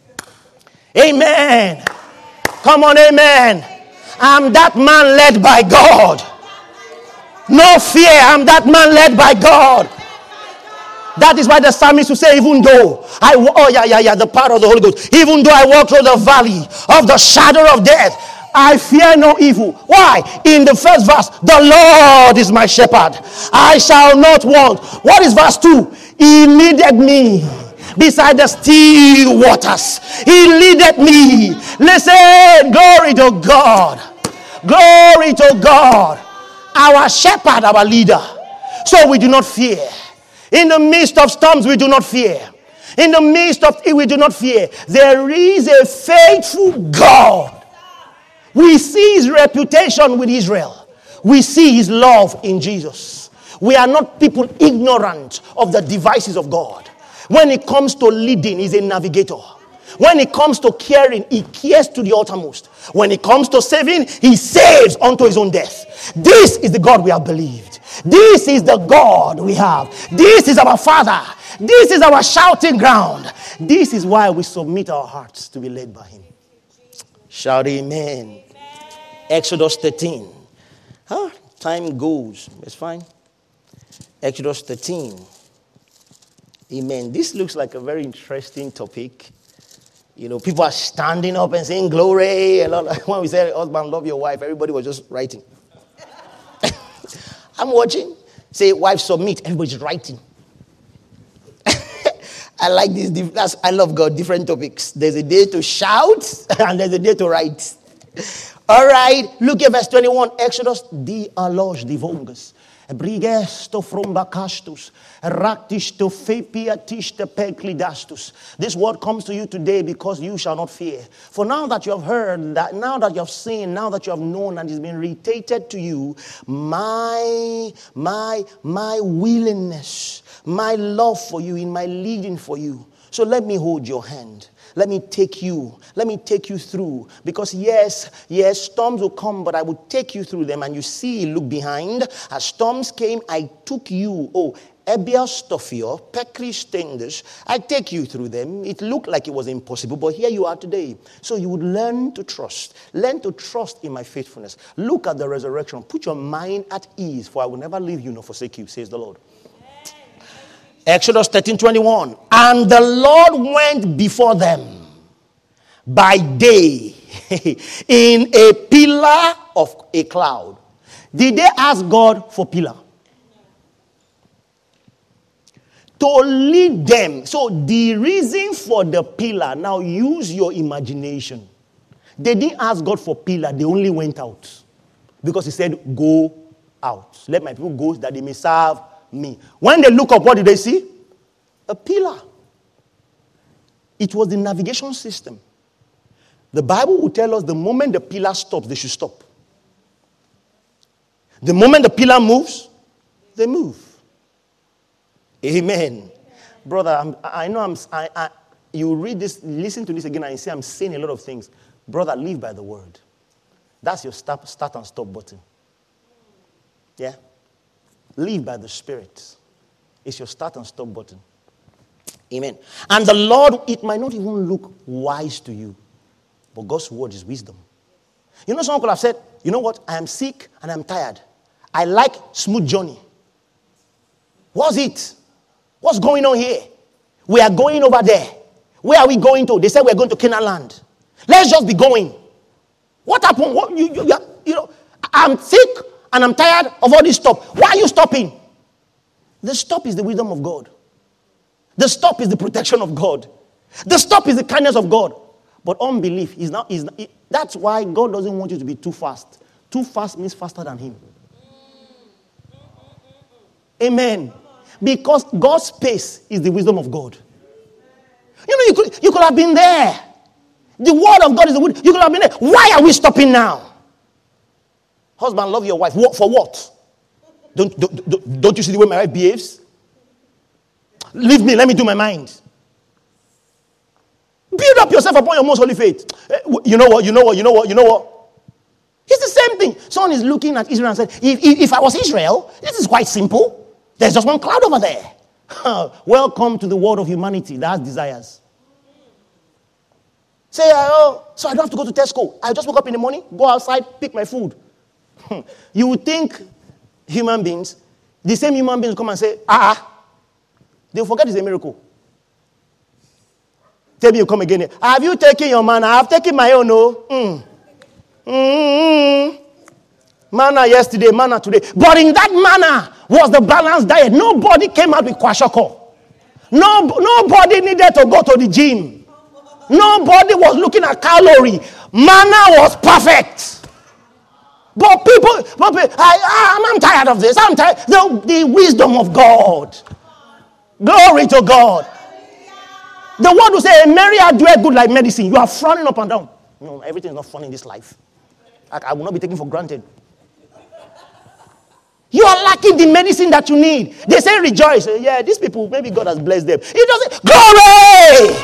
Amen. Come on, amen. I'm that man led by God. No fear. I'm that man led by God. That is why the psalmist will say, even though I, oh yeah, yeah, yeah, the power of the Holy Ghost. Even though I walk through the valley of the shadow of death, I fear no evil. Why? In the first verse, the Lord is my shepherd. I shall not want. What is verse two? He leadeth me beside the still waters. He leadeth me. Listen, glory to God. Glory to God. Our shepherd, our leader. So we do not fear. In the midst of storms, we do not fear. In the midst of it, we do not fear. There is a faithful God. We see his reputation with Israel. We see his love in Jesus. We are not people ignorant of the devices of God. When it comes to leading, he's a navigator. When it comes to caring, he cares to the uttermost. When it comes to saving, he saves unto his own death. This is the God we have believed. This is the God we have. This is our Father. This is our shouting ground. This is why we submit our hearts to be led by him. Shout amen. Amen. Exodus thirteen. Huh? Time goes. It's fine. Exodus thirteen. Amen. This looks like a very interesting topic. You know, people are standing up and saying glory. A lot of, when we say husband, love your wife, everybody was just writing. I'm watching. Say, wife, submit. Everybody's writing. I like this. That's, I love God. Different topics. There's a day to shout and there's a day to write. All right. Look at verse twenty-one. Exodus di alosh divongus. Brigesto frumbacastus, ractisto fepiatiste peclidastus. This word comes to you today because you shall not fear. For now that you have heard, that now that you have seen, now that you have known, and it's been reiterated to you, my, my, my willingness, my love for you, in my leading for you. So let me hold your hand. Let me take you. Let me take you through. Because yes, yes, storms will come, but I will take you through them. And you see, look behind. As storms came, I took you. Oh, Ebiastofio, Pekristendes. I take you through them. It looked like it was impossible, but here you are today. So you would learn to trust. Learn to trust in my faithfulness. Look at the resurrection. Put your mind at ease, for I will never leave you nor forsake you, says the Lord. Exodus thirteen twenty-one. And the Lord went before them by day in a pillar of a cloud. Did they ask God for pillar? To lead them. So the reason for the pillar, now use your imagination. They didn't ask God for pillar, they only went out. Because he said, go out. Let my people go that they may serve me. When they look up, what do they see? A pillar. It was the navigation system. The Bible will tell us the moment the pillar stops, they should stop. The moment the pillar moves, they move. Amen. Brother, I'm, I know I'm, I, I, you read this, listen to this again, and you see I'm saying a lot of things. Brother, live by the word. That's your start, start and stop button. Yeah? Live by the Spirit. It's your start and stop button. Amen. And the Lord, it might not even look wise to you, but God's word is wisdom. You know, someone could have said, you know what? I am sick and I'm tired. I like smooth journey. What's it? What's going on here? We are going over there. Where are we going to? They said we're going to Canaan land. Let's just be going. What happened? What, you, you, you know, I'm sick and I'm tired of all this stuff. Why are you stopping? The stop is the wisdom of God. The stop is the protection of God. The stop is the kindness of God. But unbelief is not, is not, that's why God doesn't want you to be too fast. Too fast means faster than him. Amen. Because God's pace is the wisdom of God. You know, you could, you could have been there. The word of God is the word. You could have been there. Why are we stopping now? Husband, love your wife. What, for what? Don't, don't, don't you see the way my wife behaves? Leave me. Let me do my mind. Build up yourself upon your most holy faith. You know what? You know what? You know what? You know what? It's the same thing. Someone is looking at Israel and said, if, if, if I was Israel, this is quite simple. There's just one cloud over there. Welcome to the world of humanity that has desires. Say, oh, so I don't have to go to Tesco. I just woke up in the morning, go outside, pick my food. You would think human beings, the same human beings come and say, ah, they'll forget it's a miracle. Tell me you come again. Have you taken your manna? I've taken my own, no. Mm. Mm-hmm. Manna yesterday, manna today. But in that manna was the balanced diet. Nobody came out with kwashoko. No, nobody needed to go to the gym. Nobody was looking at calorie. Manna was perfect. But people, but people I, I'm, I'm tired of this. I'm tired. The, the wisdom of God. Glory to God. The word will say, a merry heart doeth good like medicine. You are frowning up and down. No, everything is not fun in this life. I, I will not be taken for granted. You are lacking the medicine that you need. They say rejoice. Yeah, these people, maybe God has blessed them. He doesn't. Glory!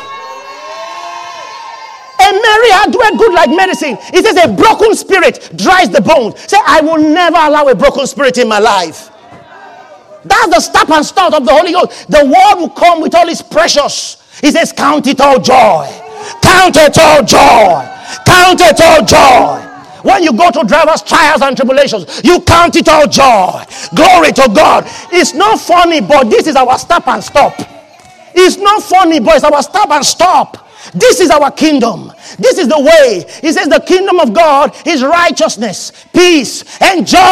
A merry heart doeth good like medicine. It says a broken spirit dries the bones. Say, I will never allow a broken spirit in my life. That's the stop and start of the Holy Ghost. The word will come with all its precious. He says, count it all joy. Count it all joy. Count it all joy. When you go to driver's trials and tribulations, you count it all joy. Glory to God. It's not funny, but this is our stop and stop. It's not funny, but it's our stop and stop. This is our kingdom. This is the way. He says the kingdom of God is righteousness, peace, and joy.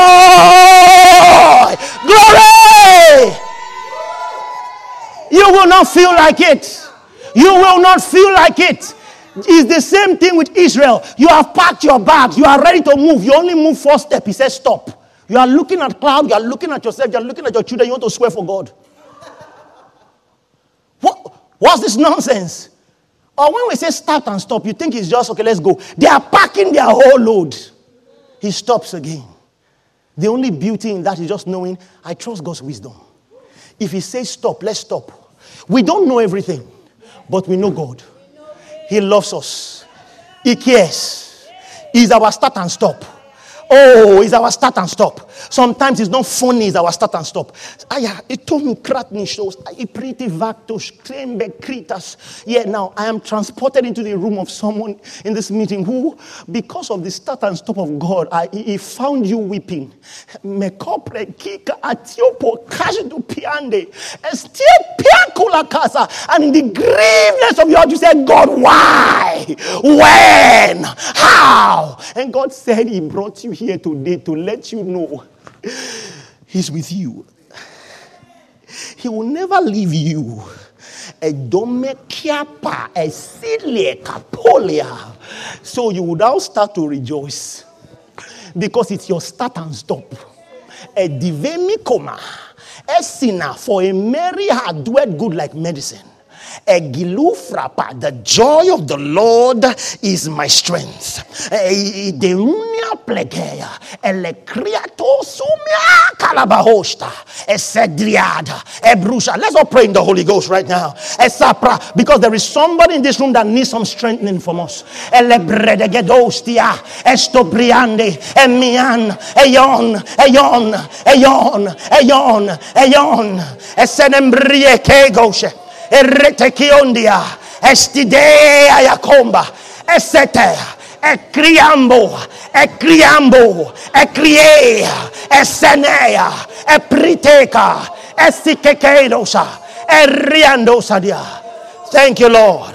Glory! You will not feel like it. You will not feel like it. It's the same thing with Israel. You have packed your bags. You are ready to move. You only move four steps. He says stop. You are looking at cloud. You are looking at yourself. You are looking at your children. You want to swear for God. What? What's this nonsense? Or when we say start and stop, you think it's just, okay, let's go. They are packing their whole load. He stops again. The only beauty in that is just knowing, I trust God's wisdom. If he says stop, let's stop. We don't know everything, but we know God. He loves us. He cares. He's our start and stop. Oh, it's our start and stop. Sometimes it's not funny, it's our start and stop. Aya, it told me kratni shows. I pretty vactos, krembe kritas. Yeah, now I am transported into the room of someone in this meeting who, because of the start and stop of God, I, he found you weeping. Mekopre kika atiopo kashdu piande. Estie piakula casa. And in the graveness of your heart, you said, God, why? When? How? And God said he brought you here today to let you know he's with you. He will never leave you. So you will now start to rejoice because it's your start and stop. A divemi coma, a sinner for a merry heart doeth good like medicine. The joy of the Lord is my strength. Let's all pray in the Holy Ghost right now. Because there is somebody in this room that needs some strengthening from us. Eretekiondia, estidea yakomba, esete, ecriambo, ecriambo, ecriea, esenea, epriteka, esikekedosa, eriandosadia. Thank you, Lord.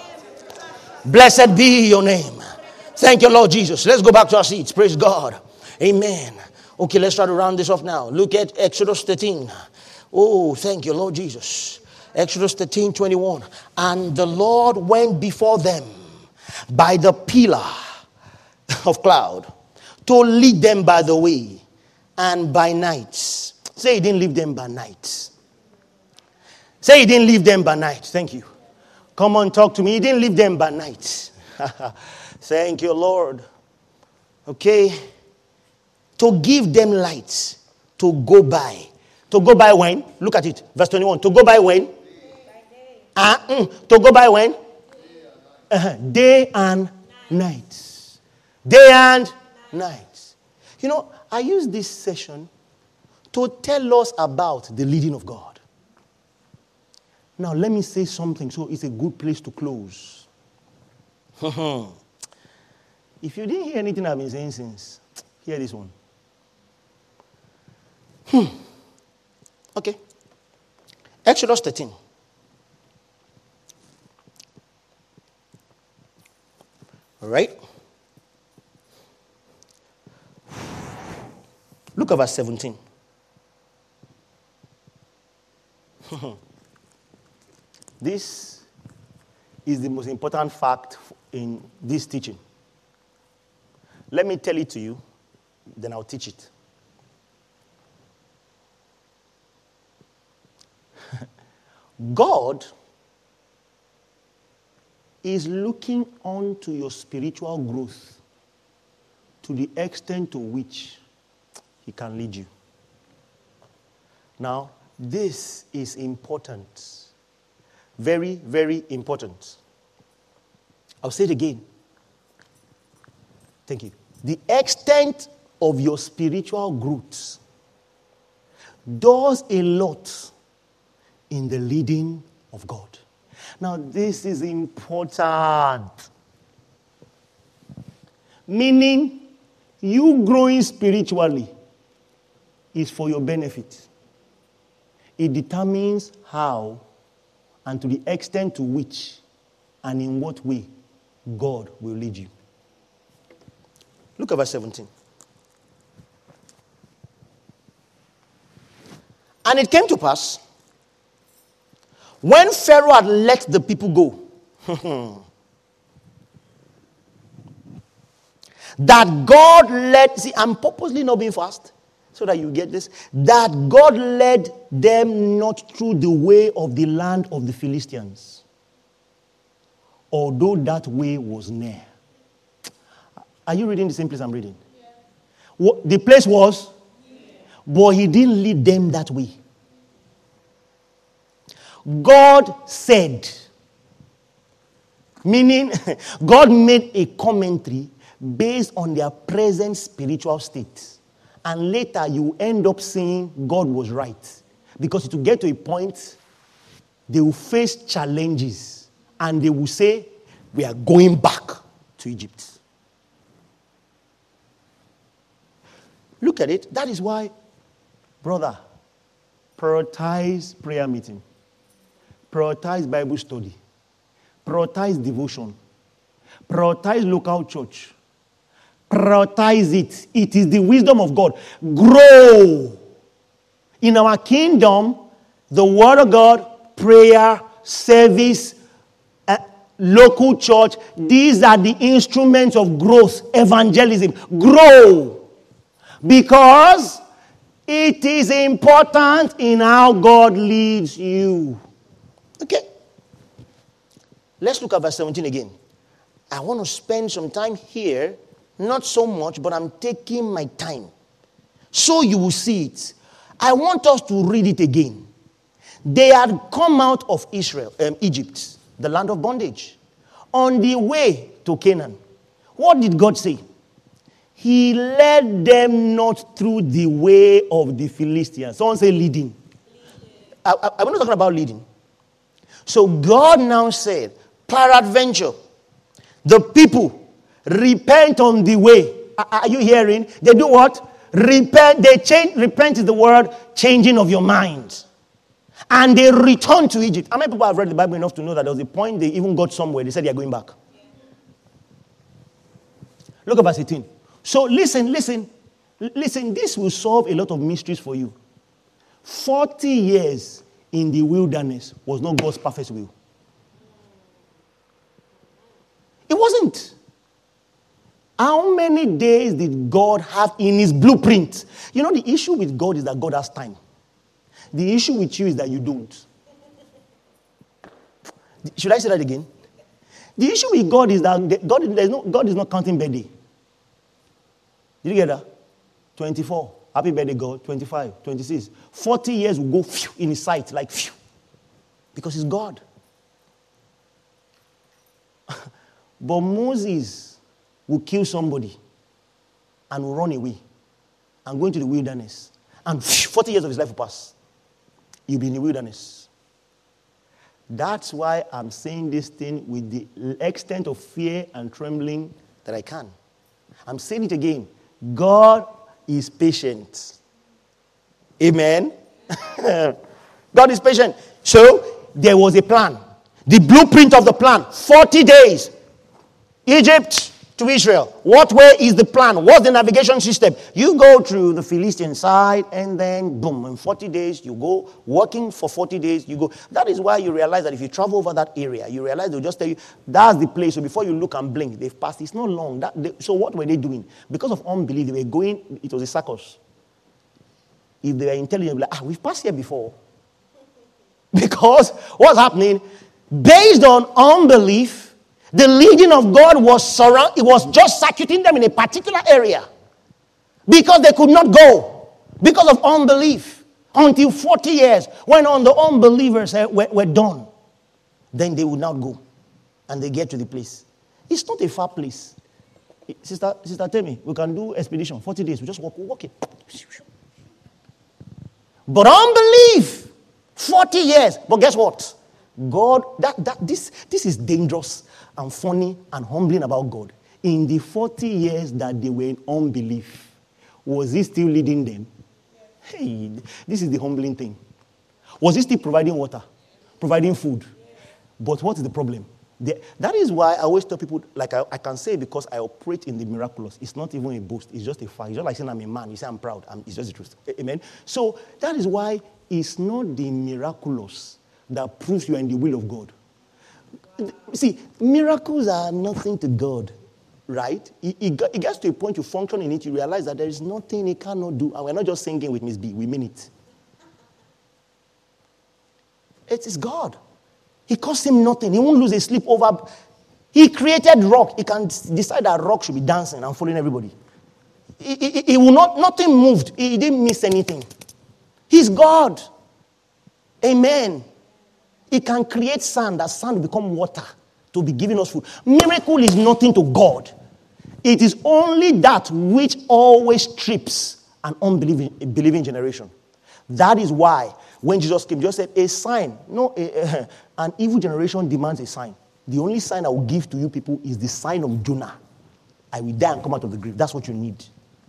Blessed be your name. Thank you, Lord Jesus. Let's go back to our seats. Praise God. Amen. Okay, let's try to round this off now. Look at Exodus thirteen. Oh, thank you, Lord Jesus. Exodus thirteen, twenty-one. And the Lord went before them by the pillar of cloud to lead them by the way and by night. Say he didn't leave them by night. Say he didn't leave them by night. Thank you. Come on, talk to me. He didn't leave them by night. Thank you, Lord. Okay. To give them light to go by. To go by when? Look at it. Verse twenty-one. To go by when? Uh, mm, to go by when? Uh-huh. Day and night. Day and night. You know, I use this session to tell us about the leading of God. Now, let me say something so it's a good place to close. If you didn't hear anything I've been saying since, hear this one. Hmm. Okay. Exodus thirteen. All right. Look at verse seventeen. This is the most important fact in this teaching. Let me tell it to you, then I'll teach it. God is looking on to your spiritual growth to the extent to which he can lead you. Now, this is important. Very, very important. I'll say it again. Thank you. The extent of your spiritual growth does a lot in the leading of God. Now, this is important. Meaning, you growing spiritually is for your benefit. It determines how and to the extent to which and in what way God will lead you. Look at verse seventeen. And it came to pass, when Pharaoh had let the people go, that God led, see, I'm purposely not being fast, so that you get this, that God led them not through the way of the land of the Philistines, although that way was near. Are you reading the same place I'm reading? Yeah. What, the place was, yeah. But he didn't lead them that way. God said, meaning God made a commentary based on their present spiritual state. And later you end up saying God was right. Because to get to a point, they will face challenges. And they will say, we are going back to Egypt. Look at it. That is why, brother, prioritize prayer meeting. Prioritize Bible study. Prioritize devotion. Prioritize local church. Prioritize it. It is the wisdom of God. Grow. In our kingdom, the word of God, prayer, service, uh, local church, these are the instruments of growth, evangelism. Grow. Because it is important in how God leads you. Okay. Let's look at verse seventeen again. I want to spend some time here. Not so much, but I'm taking my time. So you will see it. I want us to read it again. They had come out of Israel, um, Egypt, the land of bondage, on the way to Canaan. What did God say? He led them not through the way of the Philistines. Someone say leading. I, I, I'm not talking about leading. So God now said, peradventure, the people repent on the way. Are, are you hearing? They do what? Repent. They change. Repent is the word changing of your mind. And they return to Egypt. How many people have read the Bible enough to know that there was a point they even got somewhere? They said they are going back. Look at verse eighteen. So listen, listen. Listen, this will solve a lot of mysteries for you. forty years in the wilderness was not God's perfect will. It wasn't. How many days did God have in his blueprint? You know, the issue with God is that God has time. The issue with you is that you don't. Should I say that again? The issue with God is that God, there's no, God is not counting birthday. Did you get that? twenty-four. Happy birthday, God. twenty-five, twenty-six. forty years will go phew, in his sight, like phew, because he's God. But Moses will kill somebody and will run away and go into the wilderness. And phew, forty years of his life will pass. You'll be in the wilderness. That's why I'm saying this thing with the extent of fear and trembling that I can. I'm saying it again. God is patient. Amen. God is patient. So there was a plan. The blueprint of the plan. forty days. Egypt to Israel. What way is the plan? What's the navigation system? You go through the Philistine side and then boom, in forty days you go, working for forty days you go. That is why you realize that if you travel over that area, you realize they'll just tell you, that's the place. So before you look and blink, they've passed. It's not long. That, they, so what were they doing? Because of unbelief, they were going, it was a circus. If they were intelligent, they'd be like, ah, we've passed here before. Because what's happening? Based on unbelief, the leading of God was surround, it was just circuiting them in a particular area. Because they could not go. Because of unbelief. Until forty years. When all the unbelievers were, were done. Then they would not go. And they get to the place. It's not a far place. Sister, sister, tell me, we can do expedition. forty days. We just walk, walk it. But unbelief. forty years. But guess what? God, that, that, this, this is dangerous and funny and humbling about God. In the forty years that they were in unbelief, was he still leading them? Hey, this is the humbling thing. Was he still providing water? Providing food? But what is the problem? The, that is why I always tell people, like I, I can say because I operate in the miraculous. It's not even a boast. It's just a fact. It's just like saying I'm a man. You say I'm proud. I'm, it's just the truth. Amen? So that is why it's not the miraculous that proves you are in the will of God. See, miracles are nothing to God, right? It, it, it gets to a point you function in it, you realize that there is nothing he cannot do. And we're not just singing with Miss B, we mean it. It is God. He costs him nothing. He won't lose his sleep over. He created rock. He can decide that rock should be dancing and following everybody. He, he, he will not, nothing moved. He didn't miss anything. He's God. Amen. He can create sand, that sand will become water to be giving us food. Miracle is nothing to God. It is only that which always trips an unbelieving believing generation. That is why when Jesus came, just said, a sign. No, a, a, an evil generation demands a sign. The only sign I will give to you people is the sign of Jonah. I will die and come out of the grave. That's what you need.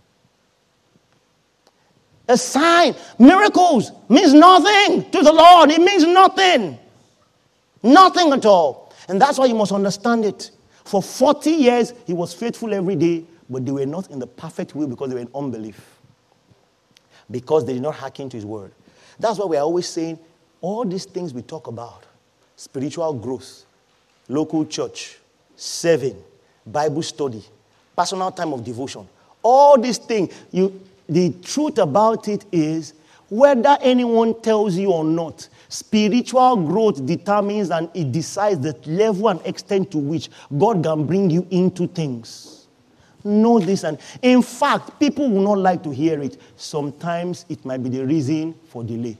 A sign. Miracles means nothing to the Lord. It means nothing. Nothing at all. And that's why you must understand it. For forty years, he was faithful every day, but they were not in the perfect will because they were in unbelief. Because they did not hearken to his word. That's why we are always saying, all these things we talk about, spiritual growth, local church, serving, Bible study, personal time of devotion, all these things, you, the truth about it is, whether anyone tells you or not, spiritual growth determines and it decides the level and extent to which God can bring you into things. Know this. And in fact, people will not like to hear it. Sometimes it might be the reason for delay.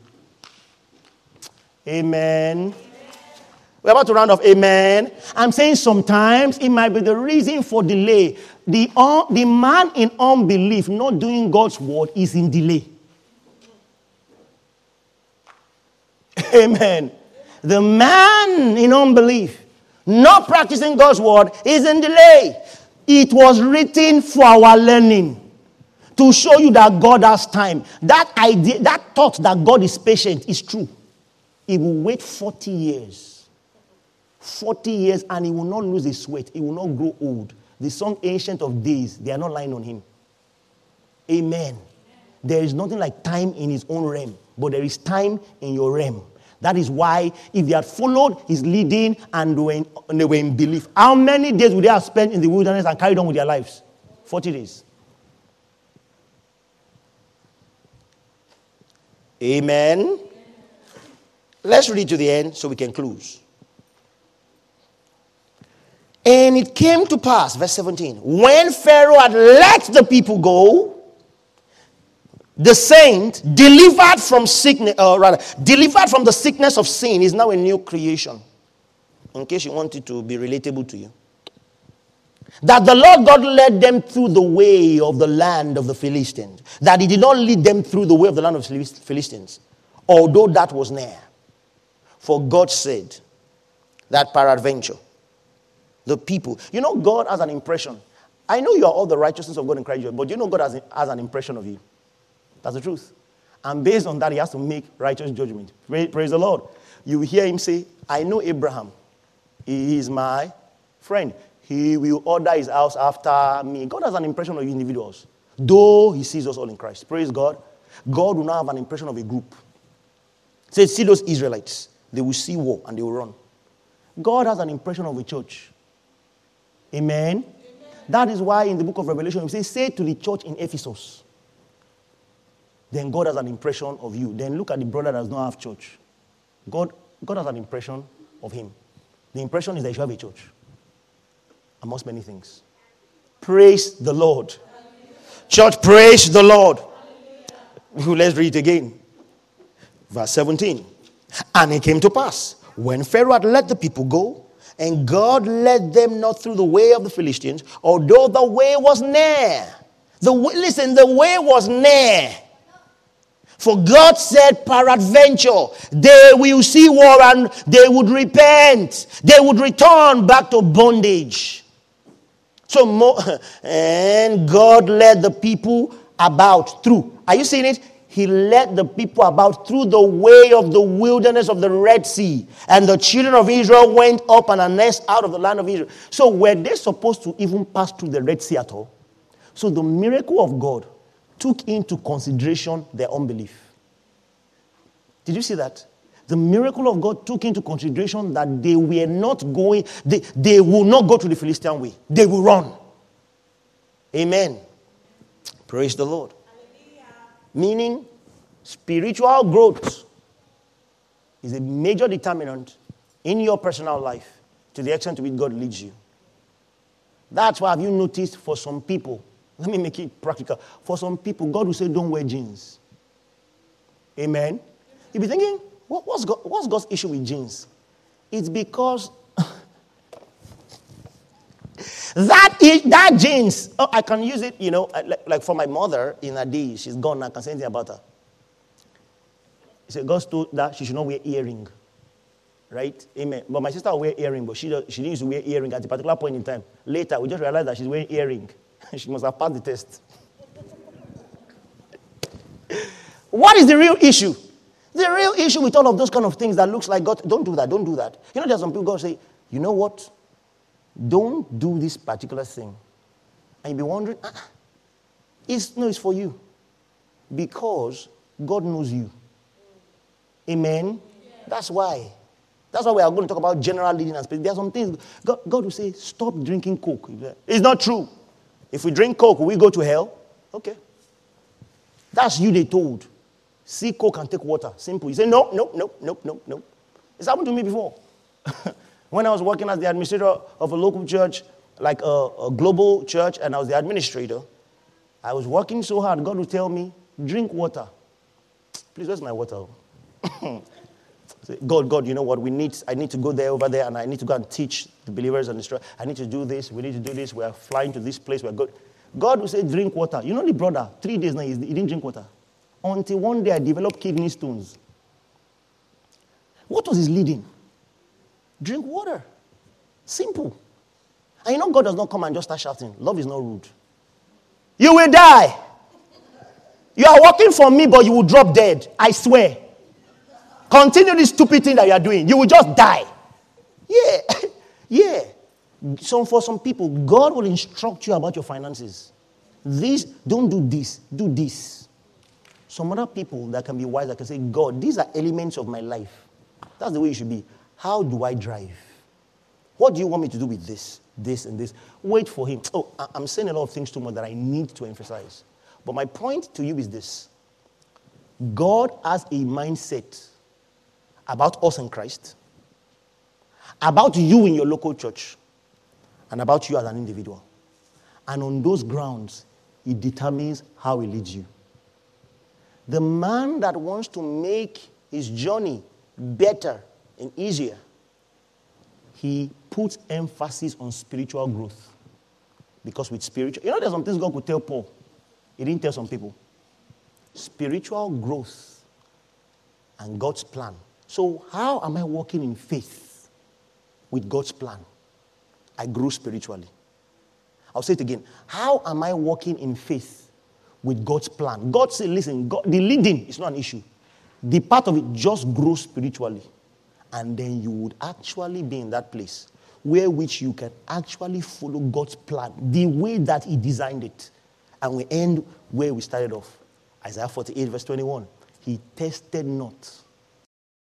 Amen. We're about to round off. Amen. I'm saying sometimes it might be the reason for delay. The, uh, the man in unbelief, not doing God's word, is in delay. Amen. The man in unbelief, not practicing God's word, is in delay. It was written for our learning, to show you that God has time. That idea, that thought that God is patient is true. He will wait forty years. forty years and he will not lose his sweat. He will not grow old. The song Ancient of Days, they are not lying on him. Amen. There is nothing like time in his own realm, but there is time in your realm. That is why if they had followed his leading and they were in, and they were in belief, how many days would they have spent in the wilderness and carried on with their lives? forty days. Amen. Let's read to the end so we can close. And it came to pass, verse seventeen, when Pharaoh had let the people go, the saint, delivered from sickness, or rather, delivered from the sickness of sin, is now a new creation. In case you want it to be relatable to you. That the Lord God led them through the way of the land of the Philistines. That he did not lead them through the way of the land of the Philistines, although that was near. For God said that peradventure, the people, you know, God has an impression. I know you are all the righteousness of God in Christ, but you know God has, has an impression of you. That's the truth. And based on that, he has to make righteous judgment. Praise, praise the Lord. You hear him say, I know Abraham. He is my friend. He will order his house after me. God has an impression of individuals. Though he sees us all in Christ. Praise God. God will now have an impression of a group. Say, see those Israelites. They will see war and they will run. God has an impression of a church. Amen? Amen. That is why in the book of Revelation, he says, say to the church in Ephesus. Then God has an impression of you. Then look at the brother that does not have church. God, God has an impression of him. The impression is that you should have a church. Amongst many things. Praise the Lord. Church, praise the Lord. Let's read it again. Verse seventeen. And it came to pass, when Pharaoh had let the people go, and God led them not through the way of the Philistines, although the way was near. The way, listen, the way was near. For God said, peradventure, they will see war and they would repent. They would return back to bondage. So, more, and God led the people about through. Are you seeing it? He led the people about through the way of the wilderness of the Red Sea. And the children of Israel went up and annexed out of the land of Israel. So were they supposed to even pass through the Red Sea at all? So the miracle of God took into consideration their unbelief. Did you see that? The miracle of God took into consideration that they were not going, they, they will not go to the Philistine way. They will run. Amen. Praise the Lord. Hallelujah. Meaning, spiritual growth is a major determinant in your personal life to the extent to which God leads you. That's why have you noticed for some people, let me make it practical. For some people, God will say, don't wear jeans. Amen. You'll be thinking, what, what's, God, what's God's issue with jeans? It's because that, is, that jeans, oh, I can use it, you know, like, like for my mother in her day, she's gone now, I can say anything about her. He said, God told that she should not wear earring. Right? Amen. But my sister will wear earring, but she, does, she didn't used to wear earring at a particular point in time. Later, we just realized that she's wearing earring. She must have passed the test. What is the real issue? The real issue with all of those kind of things that looks like God, don't do that, don't do that. You know, there's some people God say, you know what? Don't do this particular thing. And you'll be wondering, ah, it's, no, it's for you. Because God knows you. Amen? Yeah. That's why. That's why we are going to talk about general leading and spirit. There are some things, God, God will say, stop drinking Coke. It's not true. If we drink Coke, will we go to hell? Okay. That's you they told. See Coke and take water. Simple. You say, no, no, no, no, no, no. It's happened to me before. When I was working as the administrator of a local church, like a, a global church, and I was the administrator, I was working so hard, God would tell me, drink water. Please, where's my water? God, God, you know what? We need. I need to go there, over there, and I need to go and teach the believers and the. I need to do this. We need to do this. We are flying to this place. We're good. God will say, drink water. You know the brother, three days now, he didn't drink water. Until one day I developed kidney stones. What was his leading? Drink water. Simple. And you know God does not come and just start shouting. Love is not rude. You will die. You are working for me, but you will drop dead. I swear. Continue this stupid thing that you are doing. You will just die. Yeah. Yeah. So for some people, God will instruct you about your finances. This, don't do this, do this. Some other people that can be wise, that can say, God, these are elements of my life. That's the way you should be. How do I drive? What do you want me to do with this, this, and this? Wait for him. Oh, I'm saying a lot of things too much that I need to emphasize. But my point to you is this. God has a mindset about us in Christ, about you in your local church, and about you as an individual. And on those grounds, it determines how he leads you. The man that wants to make his journey better and easier, he puts emphasis on spiritual growth. Because with spiritual, you know, there's some things God could tell Paul. He didn't tell some people. Spiritual growth and God's plan. So how am I walking in faith with God's plan? I grew spiritually. I'll say it again. How am I walking in faith with God's plan? God said, listen, God, the leading is not an issue. The part of it just grows spiritually. And then you would actually be in that place where which you can actually follow God's plan the way that he designed it. And we end where we started off. Isaiah forty-eight verse twenty-one. He tested not